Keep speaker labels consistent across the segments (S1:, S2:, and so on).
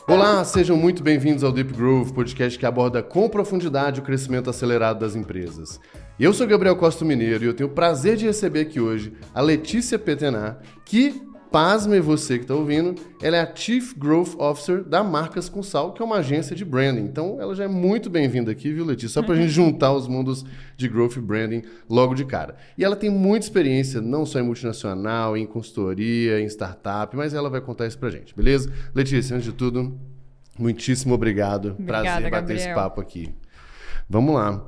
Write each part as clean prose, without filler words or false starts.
S1: Olá, sejam muito bem-vindos ao Deep Growth, podcast que aborda com profundidade o crescimento acelerado das empresas. Eu sou Gabriel Costa Mineiro e eu tenho o prazer de receber aqui hoje a Letícia Petenar, que, pasme você que está ouvindo, ela é a Chief Growth Officer da Marcas com Sal, que é uma agência de branding. Então, ela já é muito bem-vinda aqui, viu, Letícia? Só para a gente juntar os mundos de growth e branding logo de cara. E ela tem muita experiência, não só em multinacional, em consultoria, em startup, mas ela vai contar isso para a gente, beleza? Letícia, antes de tudo, muitíssimo obrigado.
S2: Obrigada,
S1: prazer bater
S2: Gabriel.
S1: esse papo aqui. Vamos lá.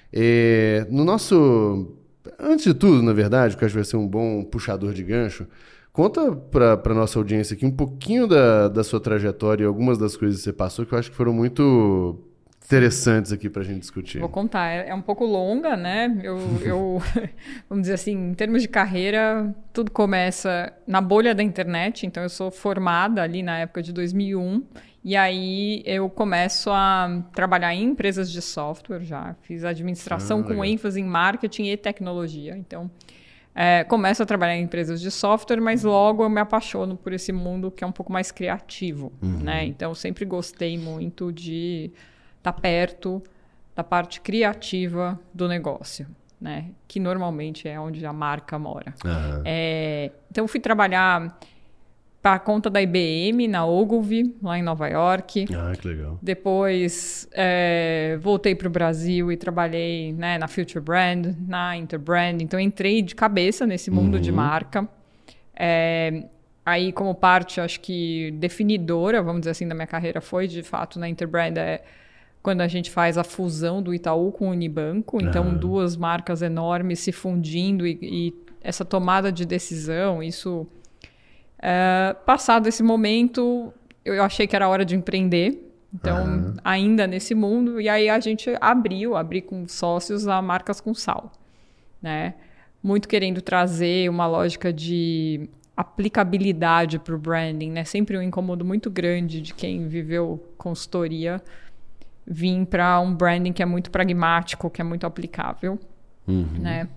S1: Antes de tudo, na verdade, que eu acho que vai ser um bom puxador de gancho, conta para nossa audiência aqui um pouquinho da sua trajetória e algumas das coisas que você passou que eu acho que foram muito interessantes aqui para a gente discutir.
S2: Vou contar. É um pouco longa, né? Eu vamos dizer assim, em termos de carreira, tudo começa na bolha da internet. Então, eu sou formada ali na época de 2001. E aí, eu começo a trabalhar em empresas de software já. Fiz administração com
S1: legal.
S2: ênfase em marketing e tecnologia. Então, começo a trabalhar em empresas de software, mas logo eu me apaixono por esse mundo que é um pouco mais criativo, né? Então, eu sempre gostei muito de estar perto da parte criativa do negócio, né? Que normalmente é onde a marca mora.
S1: Aham.
S2: Então, eu fui trabalhar para conta da IBM, na Ogilvy, lá em Nova York.
S1: Ah, que legal.
S2: Depois, voltei para o Brasil e trabalhei, né, na Future Brand, na Interbrand. Então, entrei de cabeça nesse mundo de marca. Aí, como parte, acho que definidora, vamos dizer assim, da minha carreira foi, de fato, na Interbrand, quando a gente faz a fusão do Itaú com o Unibanco. Então, duas marcas enormes se fundindo e essa tomada de decisão, isso... passado esse momento, eu achei que era hora de empreender. Então, ainda nesse mundo. E aí, a gente abri com sócios a Marcas com Sal, né? Muito querendo trazer uma lógica de aplicabilidade para o branding, né? Sempre um incômodo muito grande de quem viveu consultoria vir para um branding que é muito pragmático, que é muito aplicável, né?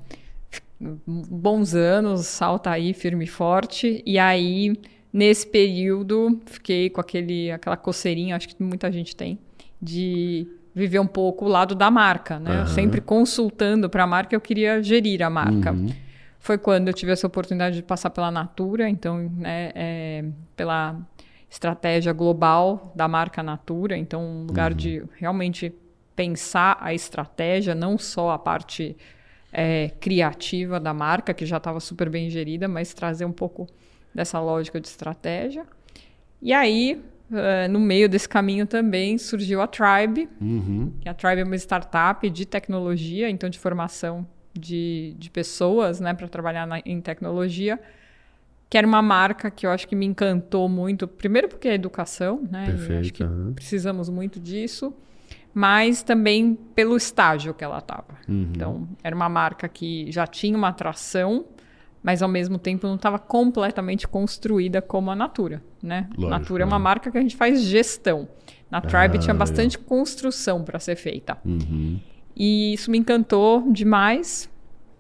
S2: Bons anos, Sal tá aí firme e forte. E aí, nesse período, fiquei com aquela coceirinha, acho que muita gente tem, de viver um pouco o lado da marca, né? Sempre consultando para a marca, eu queria gerir a marca. Foi quando eu tive essa oportunidade de passar pela Natura, então, né, pela estratégia global da marca Natura. Então, um lugar de realmente pensar a estratégia, não só a parte criativa da marca, que já estava super bem gerida, mas trazer um pouco dessa lógica de estratégia. E aí, no meio desse caminho também, surgiu a Tribe. Que a Tribe é uma startup de tecnologia, então de formação de pessoas, né, para trabalhar em tecnologia, que era uma marca que eu acho que me encantou muito. Primeiro porque é educação, né?
S1: Perfeito.
S2: Acho que precisamos muito disso. Mas também pelo estágio que ela estava. Então, era uma marca que já tinha uma atração, mas ao mesmo tempo não estava completamente construída como a Natura, né?
S1: Lógico,
S2: Natura é uma marca que a gente faz gestão. Na Tribe tinha bastante construção para ser feita. E isso me encantou demais.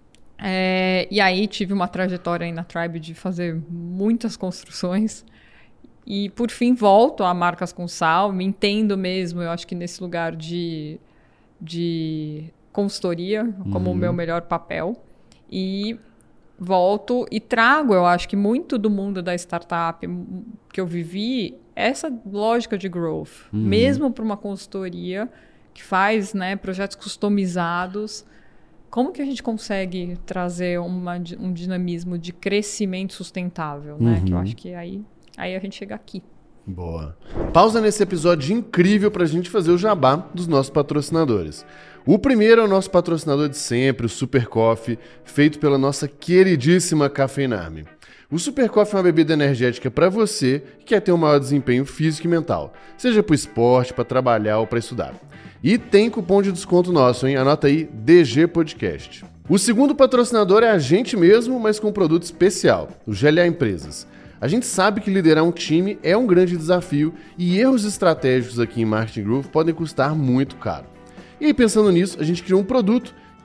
S2: E aí tive uma trajetória aí na Tribe de fazer muitas construções. E, por fim, volto a Marcas com Sal, me entendo mesmo, eu acho que nesse lugar de consultoria, como o meu melhor papel. E volto e trago, eu acho que muito do mundo da startup que eu vivi, essa lógica de growth. Mesmo para uma consultoria que faz, né, projetos customizados, como que a gente consegue trazer um dinamismo de crescimento sustentável, né? Que eu acho que aí a gente chega aqui.
S1: Boa. Pausa nesse episódio incrível para a gente fazer o jabá dos nossos patrocinadores. O primeiro é o nosso patrocinador de sempre, o Super Coffee, feito pela nossa queridíssima Cafeinarme. O Super Coffee é uma bebida energética para você que quer ter um maior desempenho físico e mental, seja para o esporte, para trabalhar ou para estudar. E tem cupom de desconto nosso, hein? Anota aí, DG Podcast. O segundo patrocinador é a gente mesmo, mas com um produto especial, o GLA Empresas. A gente sabe que liderar um time é um grande desafio e erros estratégicos aqui em Marketing Growth podem custar muito caro. E aí, pensando nisso, a gente criou um produto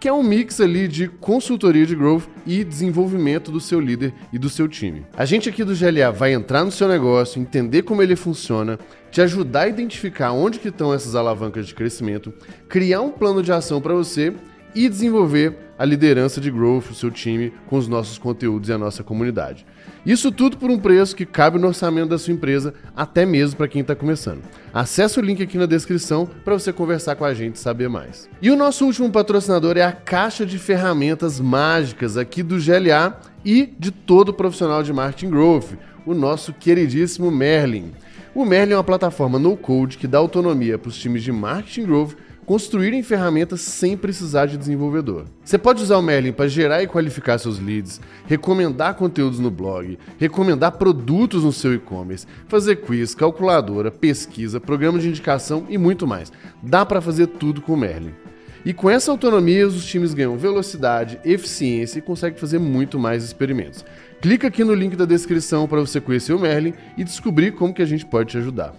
S1: que é um mix ali de consultoria de growth e desenvolvimento do seu líder e do seu time. A gente aqui do GLA vai entrar no seu negócio, entender como ele funciona, te ajudar a identificar onde que estão essas alavancas de crescimento, criar um plano de ação para você e desenvolver a liderança de growth do seu time com os nossos conteúdos e a nossa comunidade. Isso tudo por um preço que cabe no orçamento da sua empresa, até mesmo para quem está começando. Acesse o link aqui na descrição para você conversar com a gente e saber mais. E o nosso último patrocinador é a caixa de ferramentas mágicas aqui do GLA e de todo profissional de marketing growth, o nosso queridíssimo Merlin. O Merlin é uma plataforma no-code que dá autonomia para os times de marketing growth construírem ferramentas sem precisar de desenvolvedor. Você pode usar o Merlin para gerar e qualificar seus leads, recomendar conteúdos no blog, recomendar produtos no seu e-commerce, fazer quiz, calculadora, pesquisa, programa de indicação e muito mais. Dá para fazer tudo com o Merlin. E com essa autonomia, os times ganham velocidade, eficiência e conseguem fazer muito mais experimentos. Clica aqui no link da descrição para você conhecer o Merlin e descobrir como que a gente pode te ajudar.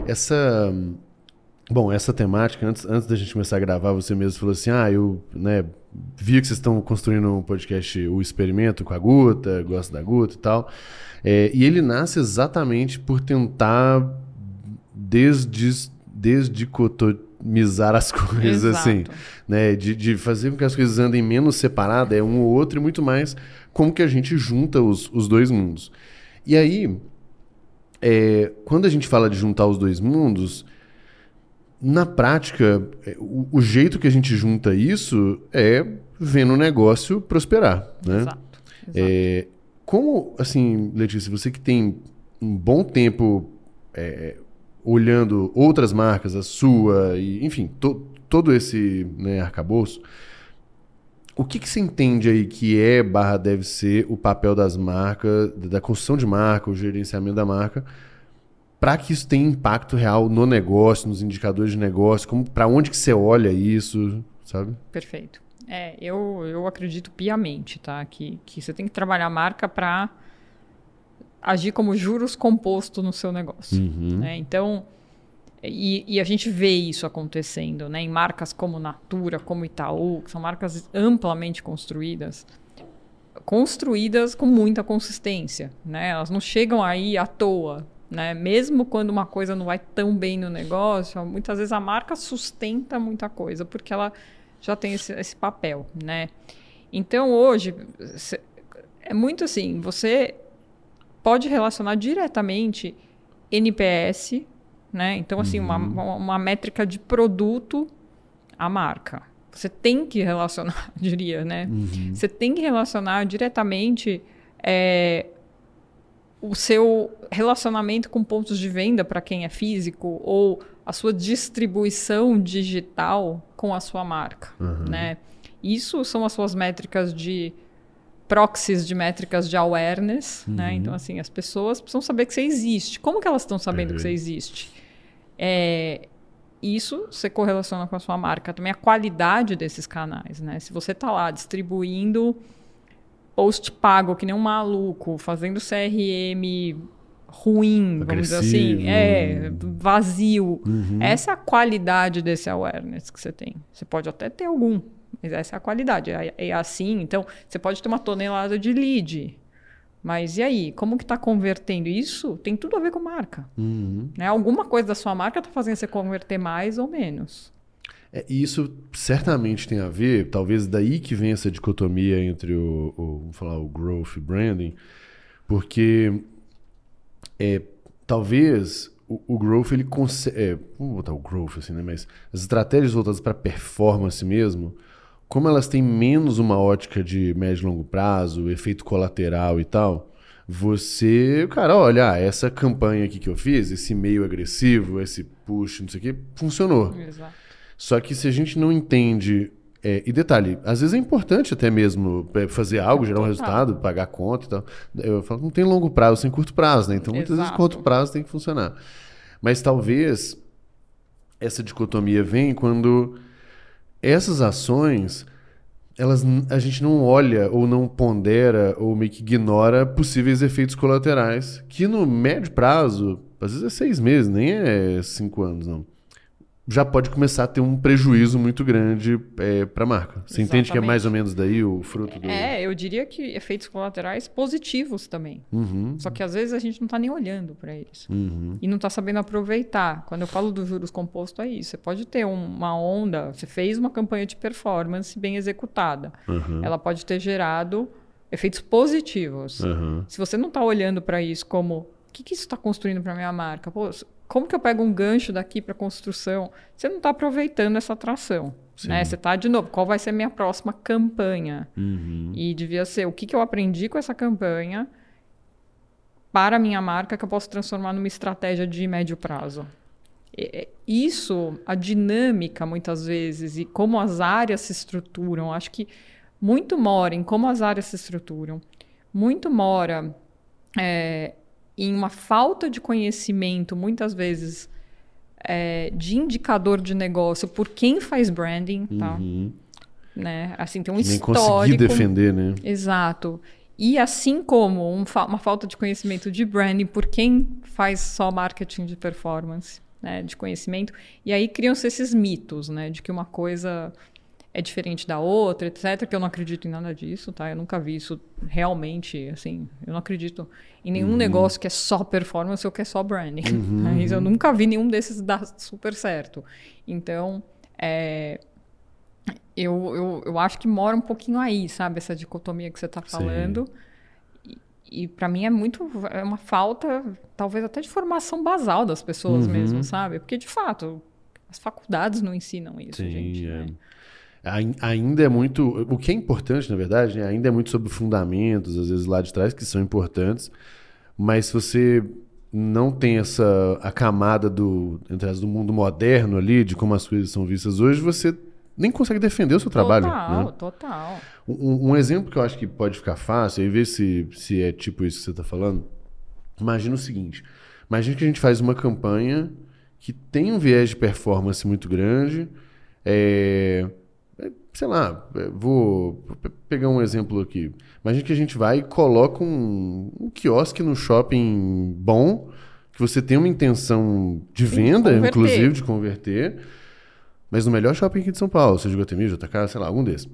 S1: Essa temática, antes da gente começar a gravar, você mesmo falou assim, eu vi que vocês estão construindo um podcast, o Experimento, com a Guta, gosto da Guta e tal, e ele nasce exatamente por tentar desdicotomizar as coisas, assim, né? De fazer com que as coisas andem menos separadas, um ou outro, e muito mais como que a gente junta os dois mundos. E aí, quando a gente fala de juntar os dois mundos, na prática, o jeito que a gente junta isso é vendo o negócio prosperar, né?
S2: Exato.
S1: Como, assim, Letícia, você que tem um bom tempo olhando outras marcas, a sua, e, enfim, todo esse arcabouço, o que você entende aí que deve ser o papel das marcas, da construção de marca, o gerenciamento da marca, para que isso tenha impacto real no negócio, nos indicadores de negócio, para onde que você olha isso, sabe?
S2: Perfeito. Eu acredito piamente, tá? Que você tem que trabalhar a marca para agir como juros composto no seu negócio.
S1: Uhum.
S2: Né? Então, e a gente vê isso acontecendo, né? Em marcas como Natura, como Itaú, que são marcas amplamente construídas com muita consistência, né? Elas não chegam aí à toa. Né? Mesmo quando uma coisa não vai tão bem no negócio, muitas vezes a marca sustenta muita coisa, porque ela já tem esse papel, né? Então, hoje, é muito assim, você pode relacionar diretamente NPS, né? Então, assim, uma métrica de produto à marca. Você tem que relacionar, diria, né?
S1: Uhum.
S2: Você tem que relacionar diretamente o seu relacionamento com pontos de venda para quem é físico ou a sua distribuição digital com a sua marca, né? Isso são as suas métricas de proxies de métricas de awareness, né? Então, assim, as pessoas precisam saber que você existe. Como que elas estão sabendo que você existe? Isso você correlaciona com a sua marca. Também a qualidade desses canais, né? Se você está lá distribuindo post pago que nem um maluco, fazendo CRM ruim, vamos dizer assim, vazio. Essa é a qualidade desse awareness que você tem. Você pode até ter algum, mas essa é a qualidade. É assim, então, você pode ter uma tonelada de lead, mas e aí? Como que está convertendo? Isso tem tudo a ver com marca. Né? Alguma coisa da sua marca está fazendo você converter mais ou menos.
S1: Isso certamente tem a ver, talvez daí que vem essa dicotomia entre vamos falar, o growth e branding, porque talvez o growth, ele consegue, vamos botar o growth assim, né? Mas as estratégias voltadas para performance mesmo, como elas têm menos uma ótica de médio e longo prazo, efeito colateral e tal, olha, essa campanha aqui que eu fiz, esse e-mail agressivo, esse push, não sei o que, funcionou.
S2: Exato.
S1: Só que se a gente não entende... e detalhe, às vezes é importante até mesmo fazer algo, gerar um resultado, pagar a conta e tal. Eu falo que não tem longo prazo, tem curto prazo, né? Então, muitas vezes, curto prazo tem que funcionar. Mas talvez essa dicotomia vem quando essas ações, a gente não olha ou não pondera ou meio que ignora possíveis efeitos colaterais, que no médio prazo, às vezes é 6 meses, nem é 5 anos, não. já pode começar a ter um prejuízo muito grande para a marca. Você entende que é mais ou menos daí o fruto do...
S2: eu diria que efeitos colaterais positivos também. Só que às vezes a gente não está nem olhando para eles. E não está sabendo aproveitar. Quando eu falo do juros composto, é isso. Você pode ter uma onda, você fez uma campanha de performance bem executada. Ela pode ter gerado efeitos positivos. Se você não está olhando para isso como, o que isso está construindo para a minha marca? Pô, como que eu pego um gancho daqui para construção? Você não está aproveitando essa atração. Né? Você está, de novo, qual vai ser a minha próxima campanha? E devia ser o que eu aprendi com essa campanha para a minha marca que eu posso transformar numa estratégia de médio prazo. Isso, a dinâmica, muitas vezes, e como as áreas se estruturam, acho que muito mora em como as áreas se estruturam, muito mora... em uma falta de conhecimento, muitas vezes, de indicador de negócio por quem faz branding, tá? Né? Assim, tem um histórico... Nem conseguir
S1: defender, né?
S2: Exato. E assim como uma falta de conhecimento de branding por quem faz só marketing de performance, né? De conhecimento. E aí criam-se esses mitos, né? De que uma coisa... é diferente da outra, etc., que eu não acredito em nada disso, tá? Eu nunca vi isso realmente, assim, eu não acredito em nenhum negócio que é só performance ou que é só branding. Mas eu nunca vi nenhum desses dar super certo. Então, eu acho que mora um pouquinho aí, sabe? Essa dicotomia que você está falando. E para mim é uma falta, talvez até de formação basal das pessoas mesmo, sabe? Porque, de fato, as faculdades não ensinam isso, gente. Né?
S1: Ainda é muito... O que é importante, na verdade, né? Ainda é muito sobre fundamentos, às vezes lá de trás, que são importantes, mas se você não tem a camada do mundo moderno ali, de como as coisas são vistas hoje, você nem consegue defender o seu trabalho.
S2: Total.
S1: Um exemplo que eu acho que pode ficar fácil, aí ver se é tipo isso que você está falando. Imagina o seguinte, imagina que a gente faz uma campanha que tem um viés de performance muito grande, sei lá, vou pegar um exemplo aqui. Imagina que a gente vai e coloca um quiosque no shopping bom, que você tem uma intenção de venda, inclusive, de converter, mas no melhor shopping aqui de São Paulo, seja Iguatemi, JK, sei lá, algum desses.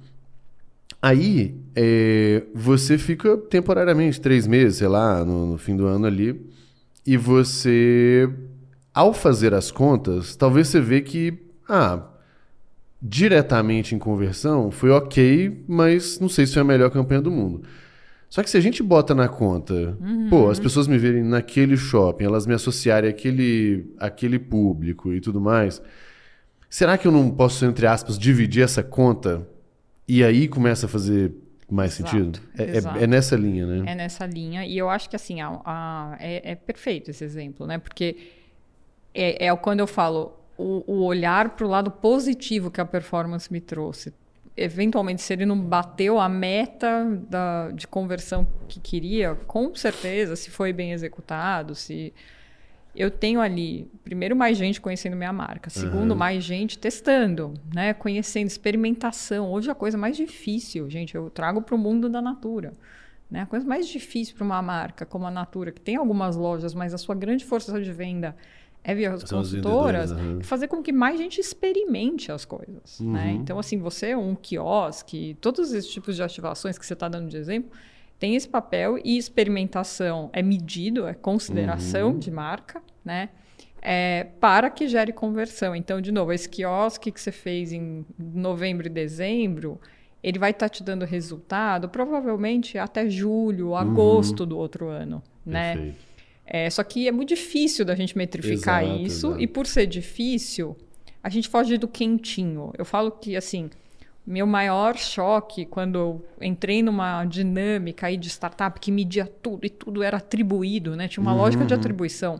S1: Aí, você fica temporariamente 3 meses, sei lá, no fim do ano ali, e você, ao fazer as contas, talvez você vê que, diretamente em conversão, foi ok, mas não sei se foi a melhor campanha do mundo. Só que se a gente bota na conta, as pessoas me verem naquele shopping, elas me associarem àquele público e tudo mais, será que eu não posso, entre aspas, dividir essa conta e aí começa a fazer mais sentido? É nessa linha, né?
S2: É nessa linha. E eu acho que, assim, é perfeito esse exemplo, né? Porque quando eu falo... O olhar para o lado positivo que a performance me trouxe. Eventualmente, se ele não bateu a meta de conversão que queria, com certeza, se foi bem executado, se eu tenho ali, primeiro, mais gente conhecendo minha marca, segundo, mais gente testando, né? Conhecendo, experimentação. Hoje a coisa mais difícil, gente, eu trago para o mundo da Natura. Né? A coisa mais difícil para uma marca como a Natura, que tem algumas lojas, mas a sua grande força de venda via as consultoras, fazer com que mais gente experimente as coisas. Né? Então, assim, você, um quiosque, todos esses tipos de ativações que você está dando de exemplo, tem esse papel e experimentação é medido, é consideração de marca, né? Para que gere conversão. Então, de novo, esse quiosque que você fez em novembro e dezembro, ele vai estar te dando resultado provavelmente até julho, agosto do outro ano. Né?
S1: Perfeito.
S2: Só que é muito difícil da gente metrificar isso. E por ser difícil, a gente foge do quentinho. Eu falo que, assim, meu maior choque quando eu entrei numa dinâmica aí de startup que media tudo e tudo era atribuído, né? Tinha uma lógica de atribuição.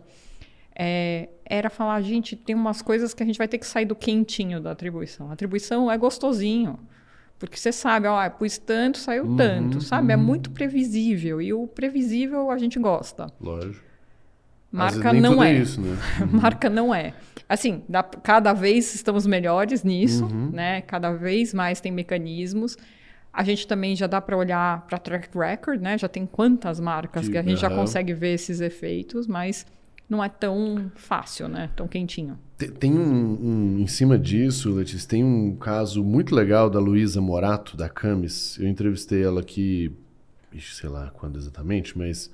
S2: Era falar, gente, tem umas coisas que a gente vai ter que sair do quentinho da atribuição. A atribuição é gostosinho. Porque você sabe, pus tanto, saiu tanto, sabe? É muito previsível. E o previsível a gente gosta.
S1: Lógico.
S2: Marca não é.
S1: Isso, né?
S2: Marca não é. Assim, cada vez estamos melhores nisso, né? Cada vez mais tem mecanismos. A gente também já dá para olhar para track record, né? Já tem quantas marcas que a gente já consegue ver esses efeitos, mas não é tão fácil, né? Tão quentinho.
S1: Tem em cima disso, Letícia, tem um caso muito legal da Luísa Morato, da Camis. Eu entrevistei ela aqui, sei lá quando exatamente, mas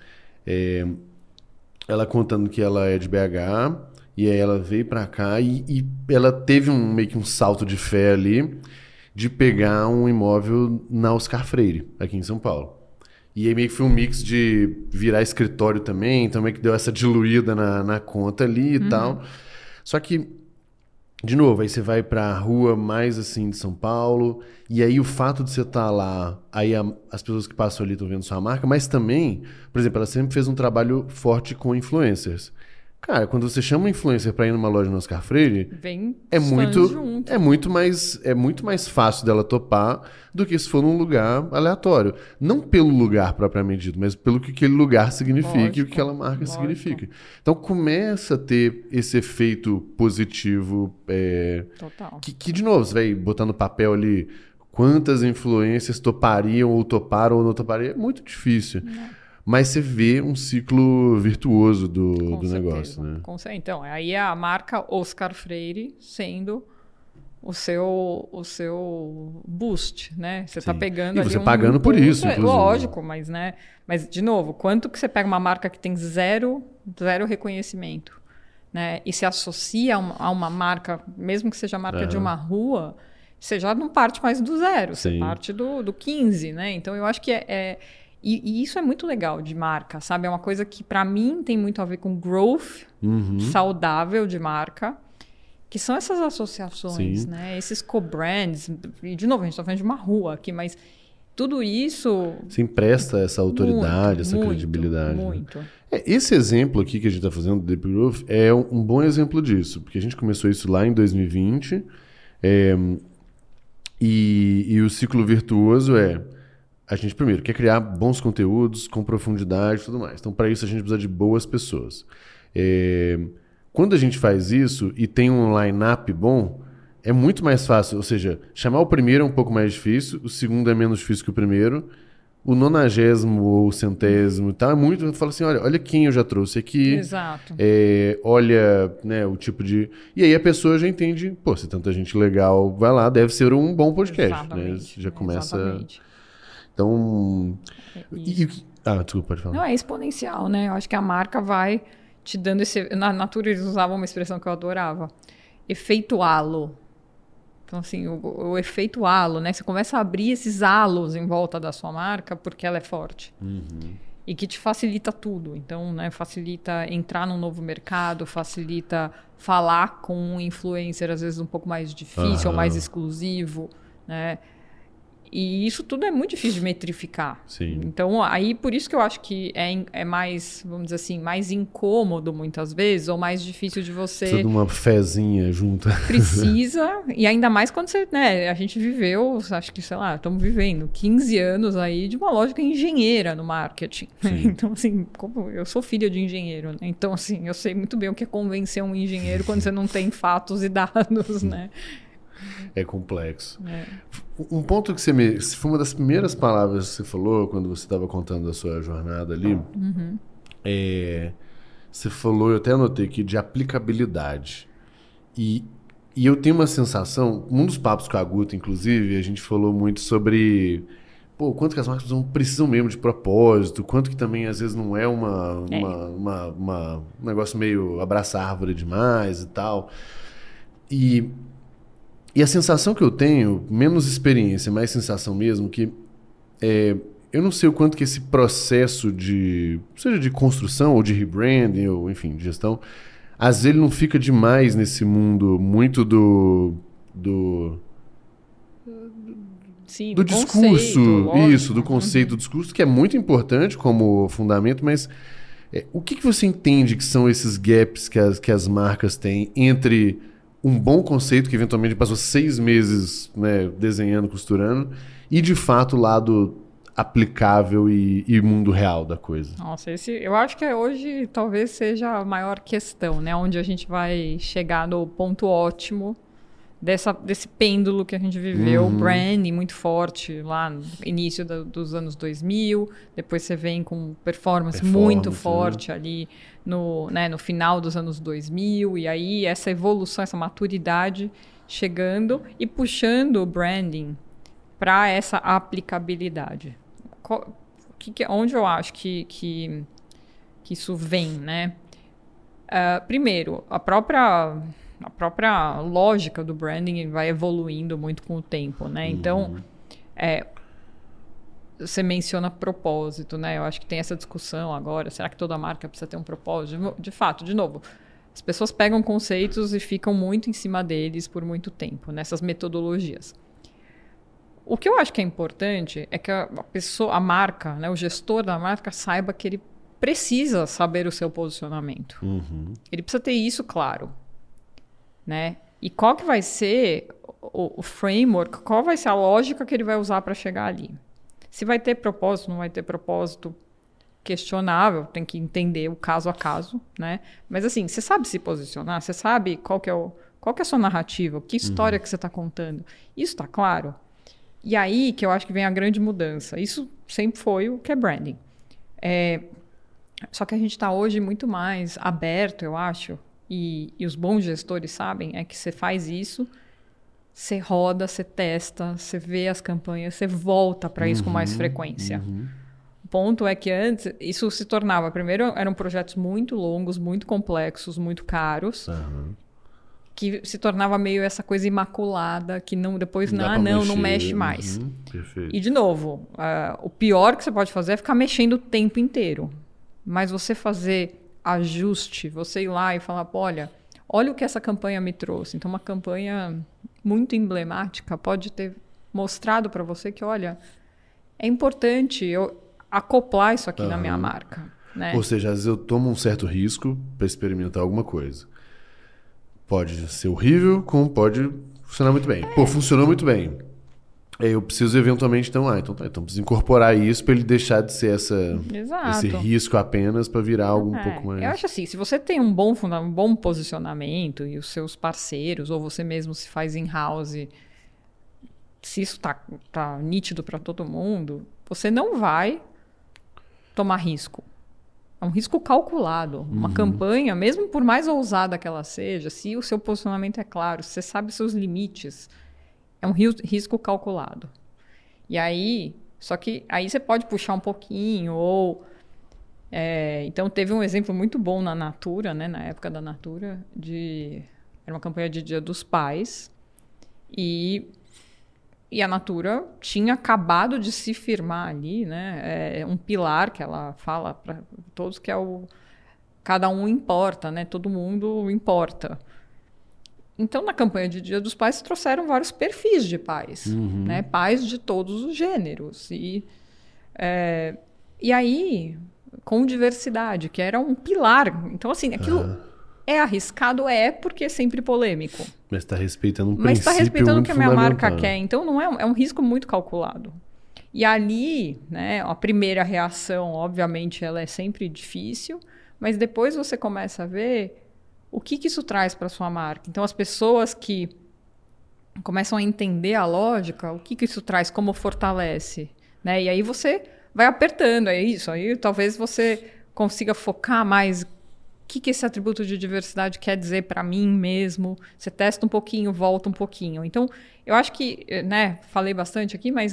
S1: ela contando que ela é de BH e aí ela veio pra cá e ela teve meio que um salto de fé ali de pegar um imóvel na Oscar Freire, aqui em São Paulo. E aí meio que foi um mix de virar escritório também, então meio que deu essa diluída na conta ali e tal. Só que, de novo, aí você vai pra rua mais assim de São Paulo, e aí o fato de você estar lá, aí as pessoas que passam ali estão vendo sua marca, mas também, por exemplo, ela sempre fez um trabalho forte com influencers. Cara, quando você chama um influencer pra ir numa loja no Oscar Freire,
S2: Vem
S1: é
S2: fãs
S1: muito,
S2: junto.
S1: é muito mais fácil dela topar do que se for num lugar aleatório. Não pelo lugar propriamente dito, mas pelo que aquele lugar significa e o que aquela marca significa. Então começa a ter esse efeito positivo.
S2: Total.
S1: Que, de novo, você vai botar no papel ali quantas influências topariam ou toparam ou não topariam. É muito difícil. Mas você vê um ciclo virtuoso do negócio, né?
S2: Então, aí é a marca Oscar Freire sendo o seu boost, né? Você está pegando
S1: e
S2: ali
S1: você pagando por isso, inclusive.
S2: Lógico, mas, né? Mas, de novo, quanto que você pega uma marca que tem zero reconhecimento, né? E se associa a uma marca, mesmo que seja a marca de uma rua, você já não parte mais do zero, você parte do 15, né? Então, eu acho que E isso é muito legal de marca, sabe? É uma coisa que, para mim, tem muito a ver com growth saudável de marca, que são essas associações, né? Esses co-brands. E, de novo, a gente está falando de uma rua aqui, mas tudo isso...
S1: Se empresta essa autoridade, essa credibilidade.
S2: Muito.
S1: Né? Esse exemplo aqui que a gente está fazendo do Deep Growth é um bom exemplo disso, porque a gente começou isso lá em 2020, e o ciclo virtuoso a gente, primeiro, quer criar bons conteúdos com profundidade e tudo mais. Então, para isso, a gente precisa de boas pessoas. Quando a gente faz isso e tem um line-up bom, é muito mais fácil. Ou seja, chamar o primeiro é um pouco mais difícil, o segundo é menos difícil que o primeiro, o 90º ou o 100º e tal, é muito... Eu falo assim, olha quem eu já trouxe aqui.
S2: Exato.
S1: Olha, né, o tipo de... E aí a pessoa já entende, pô, se tanta gente legal vai lá, deve ser um bom podcast.
S2: Exatamente.
S1: Né? Já começa...
S2: Exatamente.
S1: Então... desculpa, pode falar.
S2: Não, é exponencial, né? Eu acho que a marca vai te dando esse... Na Natura eles usavam uma expressão que eu adorava. Efeito halo. Então, assim, o efeito halo, né? Você começa a abrir esses halos em volta da sua marca porque ela é forte. E que te facilita tudo. Então, né? Facilita entrar num novo mercado, facilita falar com um influencer, às vezes um pouco mais difícil ou mais exclusivo, né? E isso tudo é muito difícil de metrificar.
S1: Sim.
S2: Então, aí por isso que eu acho que é mais, vamos dizer assim, mais incômodo muitas vezes, ou mais difícil de você...
S1: Precisa de uma fezinha junto.
S2: Precisa, e ainda mais quando você, né, a gente viveu, acho que, sei lá, estamos vivendo 15 anos aí de uma lógica engenheira no marketing. Né? Então, assim, como eu sou filha de engenheiro, né? Então, assim, eu sei muito bem o que é convencer um engenheiro quando você não tem fatos e dados, né?
S1: É complexo. Um ponto que foi uma das primeiras palavras que você falou quando você estava contando a sua jornada ali. Você falou, eu até anotei aqui, de aplicabilidade. E eu tenho uma sensação, um dos papos com a Guta, inclusive, a gente falou muito sobre quanto que as marcas precisam mesmo de propósito, quanto que também às vezes não é um negócio meio abraçar árvore demais e tal. E a sensação que eu tenho, menos experiência, mais sensação mesmo, que eu não sei o quanto que esse processo seja de construção ou de rebranding, ou enfim, de gestão, às vezes ele não fica demais nesse mundo muito do discurso,
S2: conceito,
S1: do conceito do discurso, que é muito importante como fundamento, mas o que você entende que são esses gaps que as marcas têm entre um bom conceito, que eventualmente passou 6 meses, né, desenhando, costurando, e de fato o lado aplicável e mundo real da coisa?
S2: Nossa, eu acho que hoje talvez seja a maior questão, né? Onde a gente vai chegar no ponto ótimo desse pêndulo que a gente viveu, branding muito forte lá no início dos anos 2000, depois você vem com performance muito forte ali no final dos anos 2000, e aí essa evolução, essa maturidade chegando e puxando o branding para essa aplicabilidade. Onde eu acho que isso vem, né? Primeiro, a própria lógica do branding vai evoluindo muito com o tempo, né? Então, você menciona propósito, né? Eu acho que tem essa discussão agora. Será que toda marca precisa ter um propósito? De fato, de novo, as pessoas pegam conceitos e ficam muito em cima deles por muito tempo, nessas metodologias. O que eu acho que é importante é que a marca, né, o gestor da marca saiba que ele precisa saber o seu posicionamento. Ele precisa ter isso claro, né? E qual que vai ser o framework, qual vai ser a lógica que ele vai usar para chegar ali. Se vai ter propósito, não vai ter propósito, questionável, tem que entender o caso a caso, né? Mas assim, você sabe se posicionar, você sabe qual que é a sua narrativa, que história que você está contando. Isso está claro? E aí que eu acho que vem a grande mudança. Isso sempre foi o que é branding. Só que a gente está hoje muito mais aberto, eu acho, e os bons gestores sabem, é que você faz isso, você roda, você testa, você vê as campanhas, você volta para isso com mais frequência. O ponto é que antes, isso se tornava... Primeiro, eram projetos muito longos, muito complexos, muito caros, que se tornava meio essa coisa imaculada, que depois não mexe mais.
S1: Perfeito.
S2: E, de novo, o pior que você pode fazer é ficar mexendo o tempo inteiro. Mas você fazer ajuste, você ir lá e falar, olha o que essa campanha me trouxe. Então, uma campanha muito emblemática pode ter mostrado para você que, olha, é importante eu acoplar isso aqui na minha marca. Né?
S1: Ou seja, às vezes eu tomo um certo risco para experimentar alguma coisa. Pode ser horrível, como pode funcionar muito bem. Funcionou muito bem. Eu preciso eventualmente, então preciso incorporar isso para ele deixar de ser esse risco apenas para virar algo um pouco mais...
S2: Eu acho assim, se você tem um bom posicionamento e os seus parceiros, ou você mesmo se faz in-house, se isso tá nítido para todo mundo, você não vai tomar risco. É um risco calculado. Uma campanha, mesmo por mais ousada que ela seja, se o seu posicionamento é claro, se você sabe seus limites... É um risco calculado. E aí, só que aí você pode puxar um pouquinho, ou... então, teve um exemplo muito bom na Natura, né? Na época da Natura, era uma campanha de Dia dos Pais, e a Natura tinha acabado de se firmar ali, né? Um pilar que ela fala para todos, que é cada um importa, né? Todo mundo importa. Então, na campanha de Dia dos Pais, trouxeram vários perfis de pais, né? Pais de todos os gêneros. E aí, com diversidade, que era um pilar. Então, assim, aquilo é arriscado, porque é sempre polêmico.
S1: Mas está respeitando
S2: Mas está respeitando o que a minha marca quer. Então, não é um risco muito calculado. E ali, né, a primeira reação, obviamente, ela é sempre difícil, mas depois você começa a ver... O que isso traz para a sua marca? Então, as pessoas que começam a entender a lógica, o que isso traz, como fortalece, né? E aí você vai apertando, é isso. Aí talvez você consiga focar mais o que esse atributo de diversidade quer dizer para mim mesmo. Você testa um pouquinho, volta um pouquinho. Então, eu acho que, né, falei bastante aqui, mas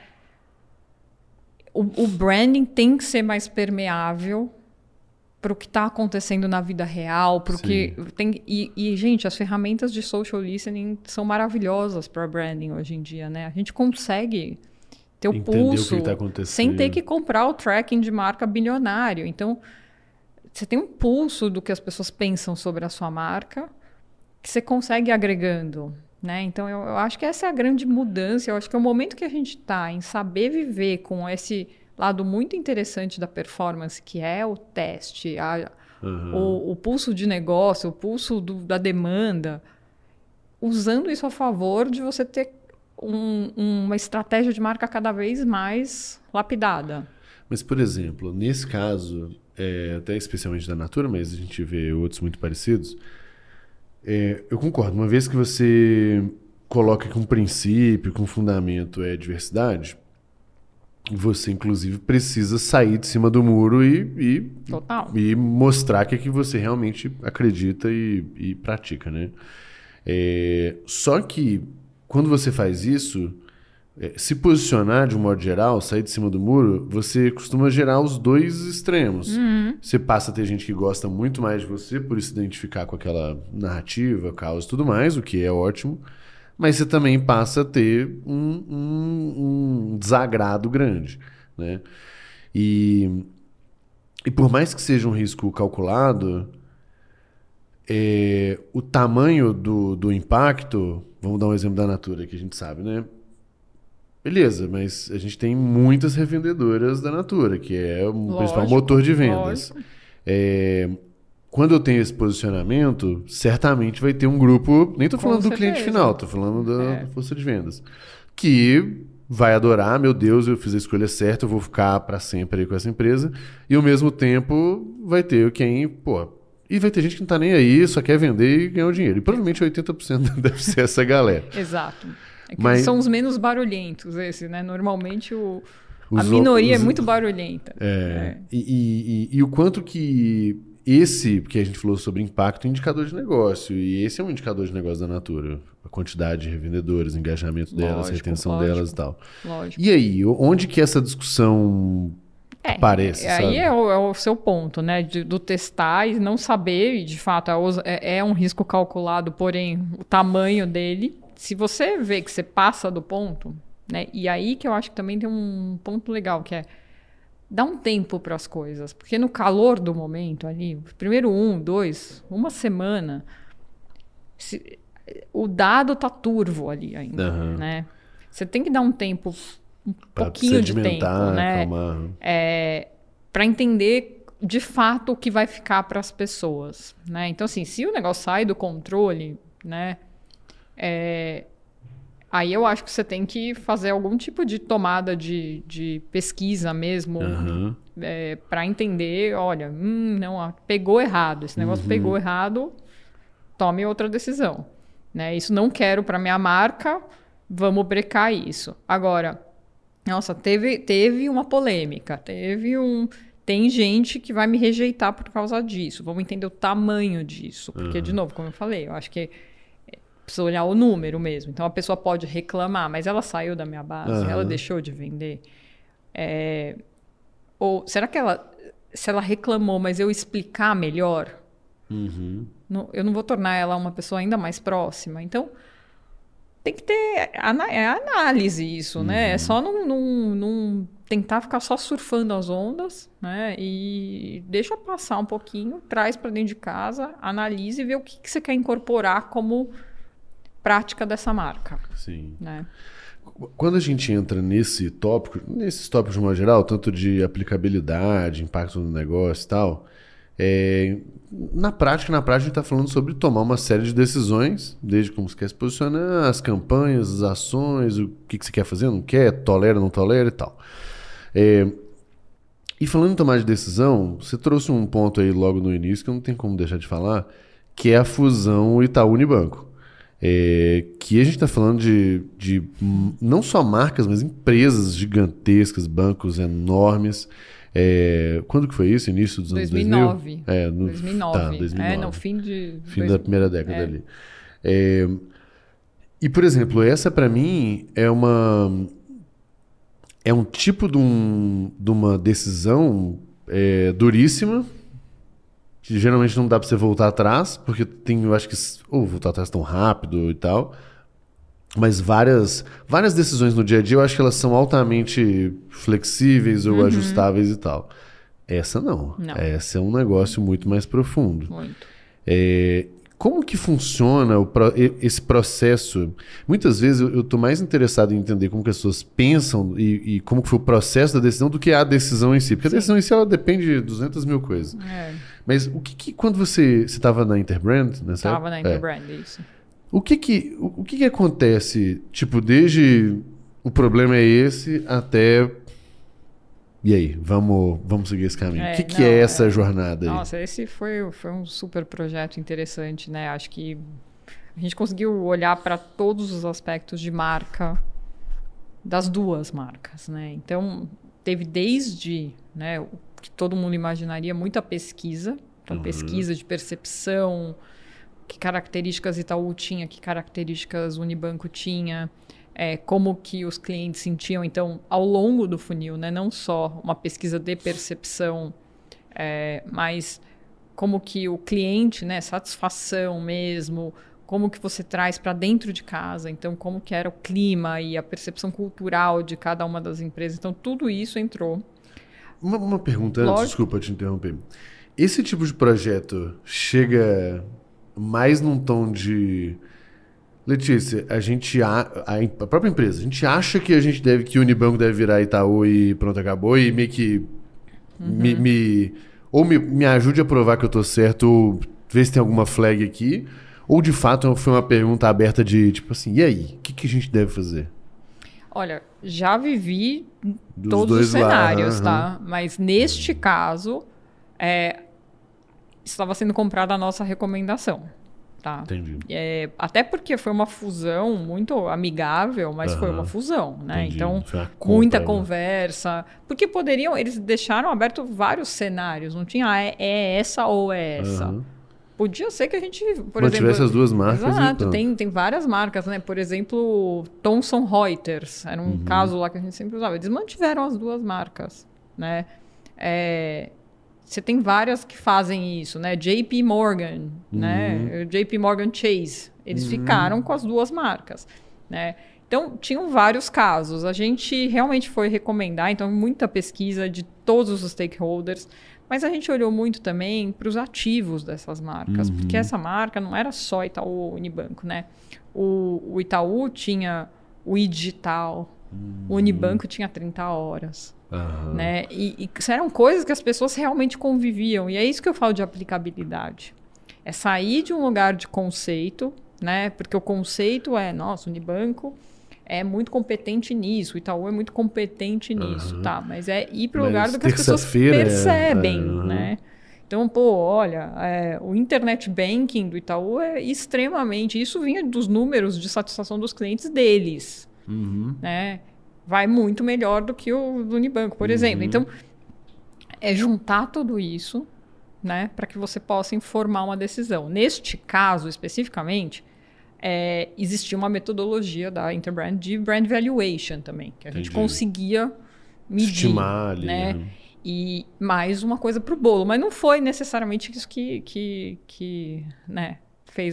S2: o branding tem que ser mais permeável para o que está acontecendo na vida real, porque gente, as ferramentas de social listening são maravilhosas para branding hoje em dia, né? A gente consegue ter o pulso sem ter que comprar o tracking de marca bilionário. Então, você tem um pulso do que as pessoas pensam sobre a sua marca, que você consegue ir agregando, né? Então, eu acho que essa é a grande mudança. Eu acho que é o momento que a gente está em saber viver com esse lado muito interessante da performance, que é o teste, o pulso de negócio, o pulso da demanda, usando isso a favor de você ter uma estratégia de marca cada vez mais lapidada.
S1: Mas, por exemplo, nesse caso, até especialmente da Natura, mas a gente vê outros muito parecidos, Eu concordo. Uma vez que você coloca que um princípio, que um fundamento é diversidade, você, inclusive, precisa sair de cima do muro
S2: Total.
S1: e mostrar que é que você realmente acredita e pratica, né? Só que, quando você faz isso, se posicionar de um modo geral, sair de cima do muro, você costuma gerar os dois extremos. Você passa a ter gente que gosta muito mais de você por se identificar com aquela narrativa, causa e tudo mais, o que é ótimo. Mas você também passa a ter um desagrado grande, né? E por mais que seja um risco calculado, o tamanho do impacto, vamos dar um exemplo da Natura, que a gente sabe, né? Beleza, mas a gente tem muitas revendedoras da Natura, que é o principal motor de vendas. Quando eu tenho esse posicionamento, certamente vai ter um grupo, nem estou falando do cliente final, estou falando da força de vendas, que vai adorar, meu Deus, eu fiz a escolha certa, eu vou ficar para sempre aí com essa empresa, e ao mesmo tempo vai ter quem, e vai ter gente que não está nem aí, só quer vender e ganhar o dinheiro. E provavelmente 80% deve ser essa galera.
S2: Exato. Mas são os menos barulhentos, né? Normalmente a minoria é muito barulhenta.
S1: E o quanto que esse, que a gente falou sobre impacto, é um indicador de negócio. E esse é um indicador de negócio da Natura. A quantidade de revendedores, engajamento delas, retenção delas e tal.
S2: Lógico.
S1: E aí, onde que essa discussão aparece?
S2: Aí é o seu ponto, né? Do testar e não saber, e de fato é um risco calculado, porém o tamanho dele. Se você vê que você passa do ponto, né? E aí que eu acho que também tem um ponto legal, que é dar um tempo para as coisas. Porque no calor do momento ali, primeiro uma semana, o dado tá turvo ali ainda, né? Você tem que dar um tempo, um pouquinho de tempo, né? Para entender de fato o que vai ficar para as pessoas, né? Então, assim, se o negócio sai do controle, né? Aí eu acho que você tem que fazer algum tipo de tomada de pesquisa mesmo, para entender, olha, não, pegou errado, esse negócio pegou errado, tome outra decisão, né? Isso não quero para minha marca, vamos brecar isso. Agora, nossa, teve uma polêmica, tem gente que vai me rejeitar por causa disso, vamos entender o tamanho disso, porque, de novo, como eu falei, eu acho que precisa olhar o número mesmo. Então, a pessoa pode reclamar, mas ela saiu da minha base, ela deixou de vender. Ou será que se ela reclamou, mas eu explicar melhor, eu não vou tornar ela uma pessoa ainda mais próxima? Então, tem que ter análise isso, né? É só não tentar ficar só surfando as ondas, né? E deixa passar um pouquinho, traz para dentro de casa, analise e vê o que você quer incorporar como prática dessa marca.
S1: Sim.
S2: Né?
S1: Quando a gente entra nesses tópicos de modo geral, tanto de aplicabilidade, impacto no negócio e tal, na prática a gente está falando sobre tomar uma série de decisões, desde como você quer se posicionar, as campanhas, as ações, o que você quer fazer, não quer, tolera, não tolera e tal. E falando em tomar de decisão, você trouxe um ponto aí logo no início que eu não tenho como deixar de falar, que é a fusão Itaú-Unibanco. Que a gente está falando de não só marcas, mas empresas gigantescas, bancos enormes. Quando que foi isso? Início dos anos
S2: 2009.
S1: 2009. Tá, 2009.
S2: No fim
S1: da primeira década ali. E, por exemplo, essa para mim é um tipo de uma decisão duríssima, que geralmente não dá para você voltar atrás, porque eu acho que voltar atrás tão rápido e tal, mas várias decisões no dia a dia eu acho que elas são altamente flexíveis ou ajustáveis e tal. Essa não. Essa é um negócio muito mais profundo.
S2: Muito.
S1: Como que funciona esse processo? Muitas vezes eu estou mais interessado em entender como que as pessoas pensam e como que foi o processo da decisão do que a decisão em si. Porque a decisão em si ela depende de 200 mil coisas. Mas o que quando você estava na Interbrand?
S2: Estava na Interbrand, isso.
S1: O que acontece, tipo, desde o problema é esse até E aí, vamos seguir esse caminho. O que é essa jornada aí?
S2: Nossa, esse foi um super projeto interessante, né? Acho que a gente conseguiu olhar para todos os aspectos de marca das duas marcas, né? Então, teve desde, né, o que todo mundo imaginaria, muita pesquisa, então, pesquisa de percepção, que características Itaú tinha, que características Unibanco tinha, como que os clientes sentiam, então, ao longo do funil, né? Não só uma pesquisa de percepção, mas como que o cliente, né? Satisfação mesmo, como que você traz para dentro de casa, então, como que era o clima e a percepção cultural de cada uma das empresas. Então, tudo isso entrou.
S1: Uma pergunta antes, desculpa te interromper. Esse tipo de projeto chega mais num tom de... Letícia, a própria empresa, a gente acha que que o Unibanco deve virar Itaú e pronto, acabou, e meio que me ajude a provar que eu tô certo, ou ver se tem alguma flag aqui, ou de fato foi uma pergunta aberta de tipo assim, e aí, o que a gente deve fazer?
S2: Olha, já vivi todos os cenários, tá? Mas neste caso, estava sendo comprada a nossa recomendação. Tá.
S1: Entendi.
S2: Até porque foi uma fusão muito amigável, mas foi uma fusão, né?
S1: Entendi.
S2: Então, muita conversa. Porque eles deixaram aberto vários cenários, não tinha essa ou essa. Podia ser que a gente, por exemplo...
S1: tivesse as duas marcas.
S2: Exato, tem várias marcas, né? Por exemplo, Thomson Reuters, era um caso lá que a gente sempre usava. Eles mantiveram as duas marcas, né? Você tem várias que fazem isso, né? JP Morgan, né? JP Morgan Chase. Eles ficaram com as duas marcas, né? Então, tinham vários casos. A gente realmente foi recomendar, então, muita pesquisa de todos os stakeholders, mas a gente olhou muito também para os ativos dessas marcas, porque essa marca não era só Itaú ou Unibanco, né? O Itaú tinha o e-digital, o Unibanco tinha 30 horas. Né? E eram coisas que as pessoas realmente conviviam. E é isso que eu falo de aplicabilidade. É sair de um lugar de conceito, né? Porque o conceito nossa, o Unibanco é muito competente nisso, o Itaú é muito competente nisso, tá? Mas é ir para o lugar do que as pessoas percebem, né? Então, olha, o internet banking do Itaú é extremamente... Isso vinha dos números de satisfação dos clientes deles, né? Vai muito melhor do que o do Unibanco, por exemplo. Então, é juntar tudo isso, né, para que você possa informar uma decisão. Neste caso, especificamente, existia uma metodologia da Interbrand de brand valuation também, que a gente conseguia medir. Estimar ali, né? E mais uma coisa para o bolo. Mas não foi necessariamente isso que né, fez